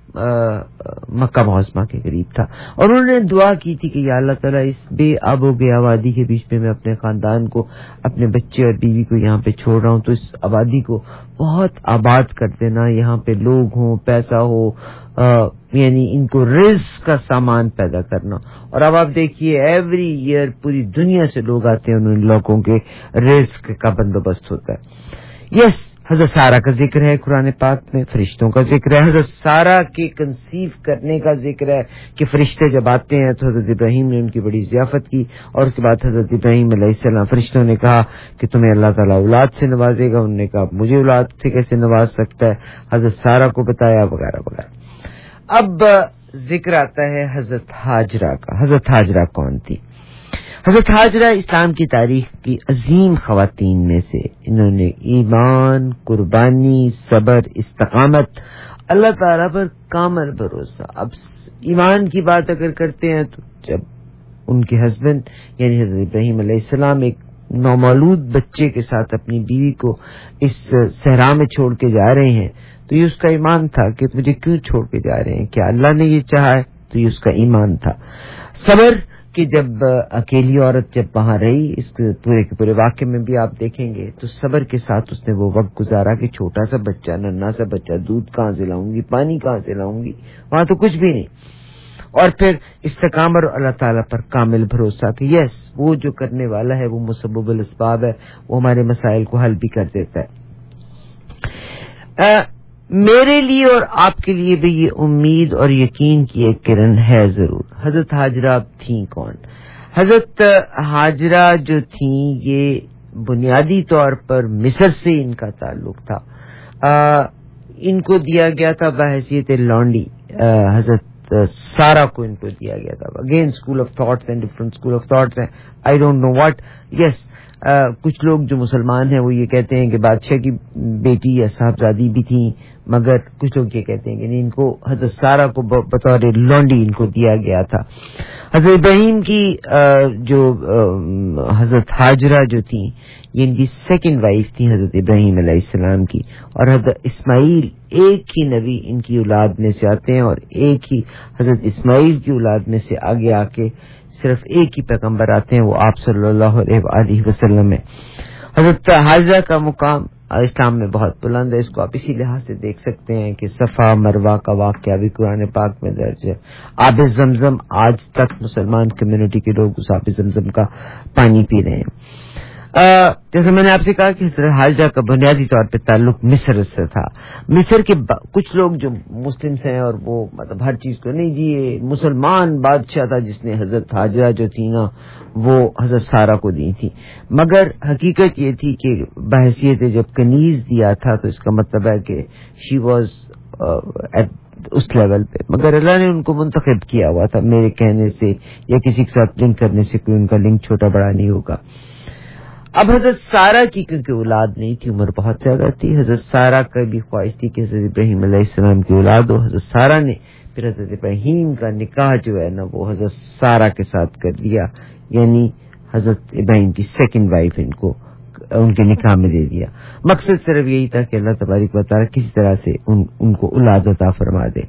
मक्का मुअज़्ज़मा के करीब था, और उन्होंने दुआ की थी कि या अल्लाह ताला इस बेआबो गए आबादी के बीच में मैं अपने खानदान को, अपने बच्चे और बीवी को यहाँ पे छोड़ रहा हूँ, तो इस आबादी को बहुत आबाद कर देना, यहाँ पे लोग हों, पैसा हो, यानी इनको रिज़्क़ का सामान पैदा करना। और अब आप देखिए एवरी ईयर पूरी दुनिया से लोग आते हैं, उन लोगों के रिज़्क़ का बंदोबस्त होता है। यस, हज़रत सारा का जिक्र है कुरान पाक में, फरिश्तों का जिक्र है, हज़रत सारा के कंसीव करने का जिक्र है कि फरिश्ते जब आते हैं तो हज़रत इब्राहीम ने उनकी बड़ी ज़ियाफत की, और उसके बाद हज़रत इब्राहीम अलैहिस्सलाम, फरिश्तों ने कहा कि तुम्हें अल्लाह ताला औलाद से नवाजेगा। उन्होंने कहा मुझे औलाद से कैसे नवाज सकता है, हज़रत सारा को बताया वगैरह वगैरह। अब जिक्र आता है हज़रत हाजरा का। हज़रत हाजरा कौन थी? हज़रत हाजरा इस्लाम की तारीख की अजीम ख़वातीन में से, इन्होंने ईमान, कुर्बानी, सब्र, इस्तकामत, अल्लाह ताला पर कामल भरोसा। अब ईमान की बात अगर करते हैं तो जब ان کے ہسبینڈ یعنی حضرت ابراہیم علیہ السلام ایک نومولود بچے کے ساتھ اپنی بیوی کو اس صحرا میں چھوڑ کے جا رہے ہیں تو یہ اس کا ایمان تھا کہ مجھے کیوں چھوڑ کے جا رہے ہیں, کیا اللہ نے یہ چاہا ہے؟ تو یہ اس کا ایمان تھا. صبر کہ جب اکیلی عورت جب وہاں رہی, اس پورے کے پورے واقعے میں بھی آپ دیکھیں گے تو صبر کے ساتھ اس نے وہ وقت گزارا کہ چھوٹا سا بچہ, ننھا سا بچہ, دودھ کہاں سے لاؤں گی, پانی کہاں سے لاؤں گی, وہاں تو کچھ بھی نہیں. اور پھر استقامت اور اللہ تعالیٰ پر کامل بھروسہ کہ یس وہ جو کرنے والا ہے وہ مسبب الاسباب ہے, وہ ہمارے مسائل کو حل بھی کر دیتا ہے. میرے لیے اور آپ کے لیے بھی یہ امید اور یقین کی ایک کرن ہے ضرور. حضرت ہاجرہ تھیں کون؟ حضرت ہاجرہ جو تھیں یہ بنیادی طور پر مصر سے ان کا تعلق تھا. ان کو دیا گیا تھا بحیثیت لونڈی, حضرت سارا کو ان کو دیا گیا تھا. Again school of thoughts and different school of thoughts ہیں, آئی ڈونٹ نو واٹ. یس کچھ لوگ جو مسلمان ہیں وہ یہ کہتے ہیں کہ بادشاہ کی بیٹی یا صاحبزادی بھی تھیں, مگر کچھ لوگ یہ کہتے ہیں کہ نہیں, ان کو حضرت سارا کو بطور لونڈی ان کو دیا گیا تھا. حضرت ابراہیم کی جو حضرت ہاجرہ جو تھیں یہ ان کی سیکنڈ وائف تھی حضرت ابراہیم علیہ السلام کی, اور حضرت اسماعیل ایک ہی نبی ان کی اولاد میں سے آتے ہیں, اور ایک ہی حضرت اسماعیل کی اولاد میں سے آگے آ کے صرف ایک ہی پیغمبر آتے ہیں, وہ آپ صلی اللہ علیہ وسلم ہے. حضرت ہاجرہ کا مقام اسلام میں بہت بلند ہے. اس کو آپ اسی لحاظ سے دیکھ سکتے ہیں کہ صفا مروہ کا واقعہ بھی قرآن پاک میں درج ہے. آب زمزم آج تک مسلمان کمیونٹی کے لوگ اس آب زمزم کا پانی پی رہے ہیں. جیسے میں نے آپ سے کہا کہ حضرت ہاجرہ کا بنیادی طور پہ تعلق مصر سے تھا. مصر کے کچھ لوگ جو مسلمس ہیں اور وہ مطلب ہر چیز کو نہیں جی یہ مسلمان بادشاہ تھا جس نے حضرت ہاجرہ جو تھی نا وہ حضرت سارا کو دی تھی, مگر حقیقت یہ تھی کہ بحیثیت جب کنیز دیا تھا تو اس کا مطلب ہے کہ شی واز اس لیول پہ, مگر اللہ نے ان کو منتخب کیا ہوا تھا میرے کہنے سے یا کسی کے ساتھ لنک کرنے سے کوئی ان کا لنک چھوٹا بڑا نہیں ہوگا. اب حضرت سارا کی کیونکہ اولاد نہیں تھی, عمر بہت زیادہ تھی, حضرت سارا کا بھی خواہش تھی کہ حضرت ابراہیم علیہ السلام کی اولاد ہو. حضرت سارا نے پھر حضرت ابراہیم کا نکاح جو ہے نا وہ حضرت سارا کے ساتھ کر دیا, یعنی حضرت ابراہیم کی سیکنڈ وائف ان کے نکاح میں دے دیا. مقصد صرف یہی تھا کہ اللہ تبارک و تعالیٰ کسی طرح سے ان کو اولاد عطا فرما دے.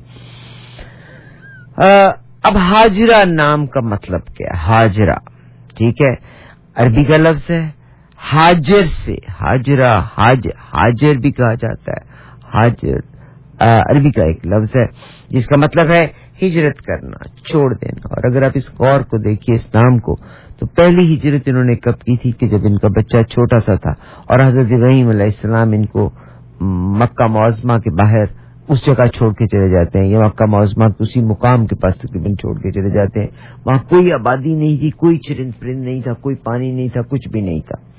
اب ہاجرہ نام کا مطلب کیا ہے؟ ہاجرہ ٹھیک ہے, عربی کا لفظ ہے. ہاجر سے ہاجرہ ہاجر بھی کہا جاتا ہے. ہاجر عربی کا ایک لفظ ہے جس کا مطلب ہے ہجرت کرنا, چھوڑ دینا. اور اگر آپ اس غور کو دیکھیے اس نام کو تو پہلی ہجرت انہوں نے کب کی تھی کہ جب ان کا بچہ چھوٹا سا تھا, اور حضرت ابراہیم علیہ السلام ان کو مکہ معظمہ کے باہر اس جگہ چھوڑ کے چلے جاتے ہیں, یا مکہ معظمہ کے اسی مقام کے پاس تقریباً چھوڑ کے چلے جاتے ہیں. وہاں کوئی آبادی نہیں تھی, کوئی چرند پرند نہیں تھا, کوئی پانی نہیں تھا, کچھ بھی نہیں تھا.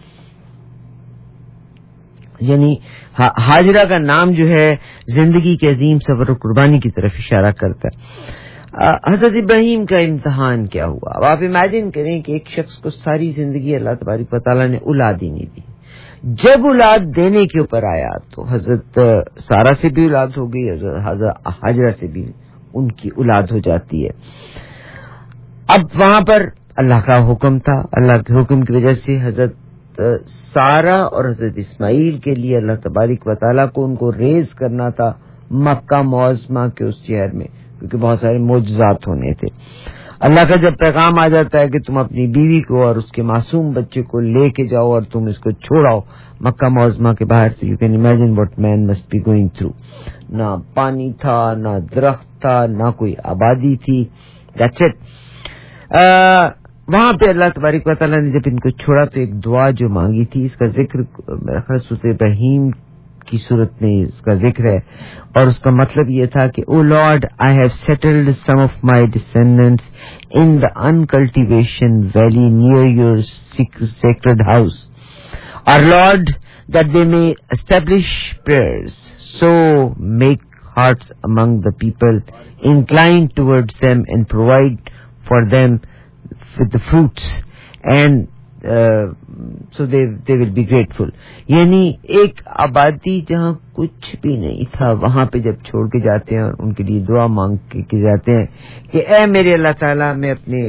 یعنی ہاجرہ کا نام جو ہے زندگی کے عظیم سفر و قربانی کی طرف اشارہ کرتا ہے. حضرت ابراہیم کا امتحان کیا ہوا؟ اب آپ امیجن کریں کہ ایک شخص کو ساری زندگی اللہ تبارک و تعالیٰ نے اولاد ہی نہیں دی. جب اولاد دینے کے اوپر آیا تو حضرت سارا سے بھی اولاد ہو گئی, حضرت ہاجرہ سے بھی ان کی اولاد ہو جاتی ہے. اب وہاں پر اللہ کا حکم تھا, اللہ کے حکم کی وجہ سے حضرت سارا اور حضرت اسماعیل کے لیے اللہ تبارک و تعالیٰ کو ان کو ریز کرنا تھا مکہ معظمہ کے اس شہر میں, کیونکہ بہت سارے معجزات ہونے تھے. اللہ کا جب پیغام آ جاتا ہے کہ تم اپنی بیوی کو اور اس کے معصوم بچے کو لے کے جاؤ اور تم اس کو چھوڑاؤ مکہ معظمہ کے باہر, تو you can imagine what man must be going through. نہ پانی تھا, نہ درخت تھا, نہ کوئی آبادی تھی. That's it. وہاں پہ اللہ تبارک و تعالیٰ نے جب ان کو چھوڑا تو ایک دعا جو مانگی تھی, اس کا ذکر میرا خیال سورۃ ابراہیم کی صورت میں اس کا ذکر ہے, اور اس کا مطلب یہ تھا کہ O lord I have settled some of my descendants in the uncultivation valley near your sacred house, اور lord that they may establish prayers, so make hearts among the people inclined towards them and provide for them with the fruits, and so they will be grateful. یعنی ایک آبادی جہاں کچھ بھی نہیں تھا وہاں پہ جب چھوڑ کے جاتے ہیں اور ان کے لیے دعا مانگ کے جاتے ہیں کہ اے میرے اللہ تعالیٰ میں اپنے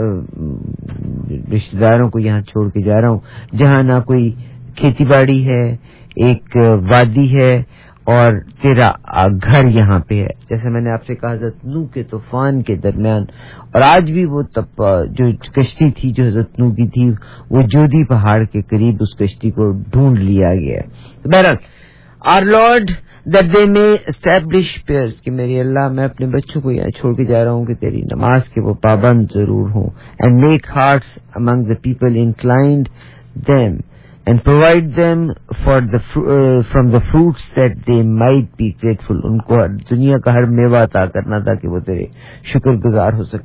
رشتہ داروں کو یہاں چھوڑ کے جا رہا ہوں جہاں نہ کوئی کھیتی باڑی ہے, ایک وادی ہے اور تیرا گھر یہاں پہ ہے. جیسے میں نے آپ سے کہا حضرت نوح کے طوفان کے درمیان, اور آج بھی وہ جو کشتی تھی جو حضرت نوح کی تھی وہ جودی پہاڑ کے قریب اس کشتی کو ڈھونڈ لیا گیا. بہرحال our Lord that they may establish prayers کہ میری اللہ میں اپنے بچوں کو یہاں چھوڑ کے جا رہا ہوں کہ تیری نماز کے وہ پابند ضرور ہوں. and make hearts among the people inclined them and provide them from the fruits that they might be grateful. ان کو دنیا کا ہر میوہ عطا کرنا تھا کہ وہ تیرے شکر گزار ہو سکتے.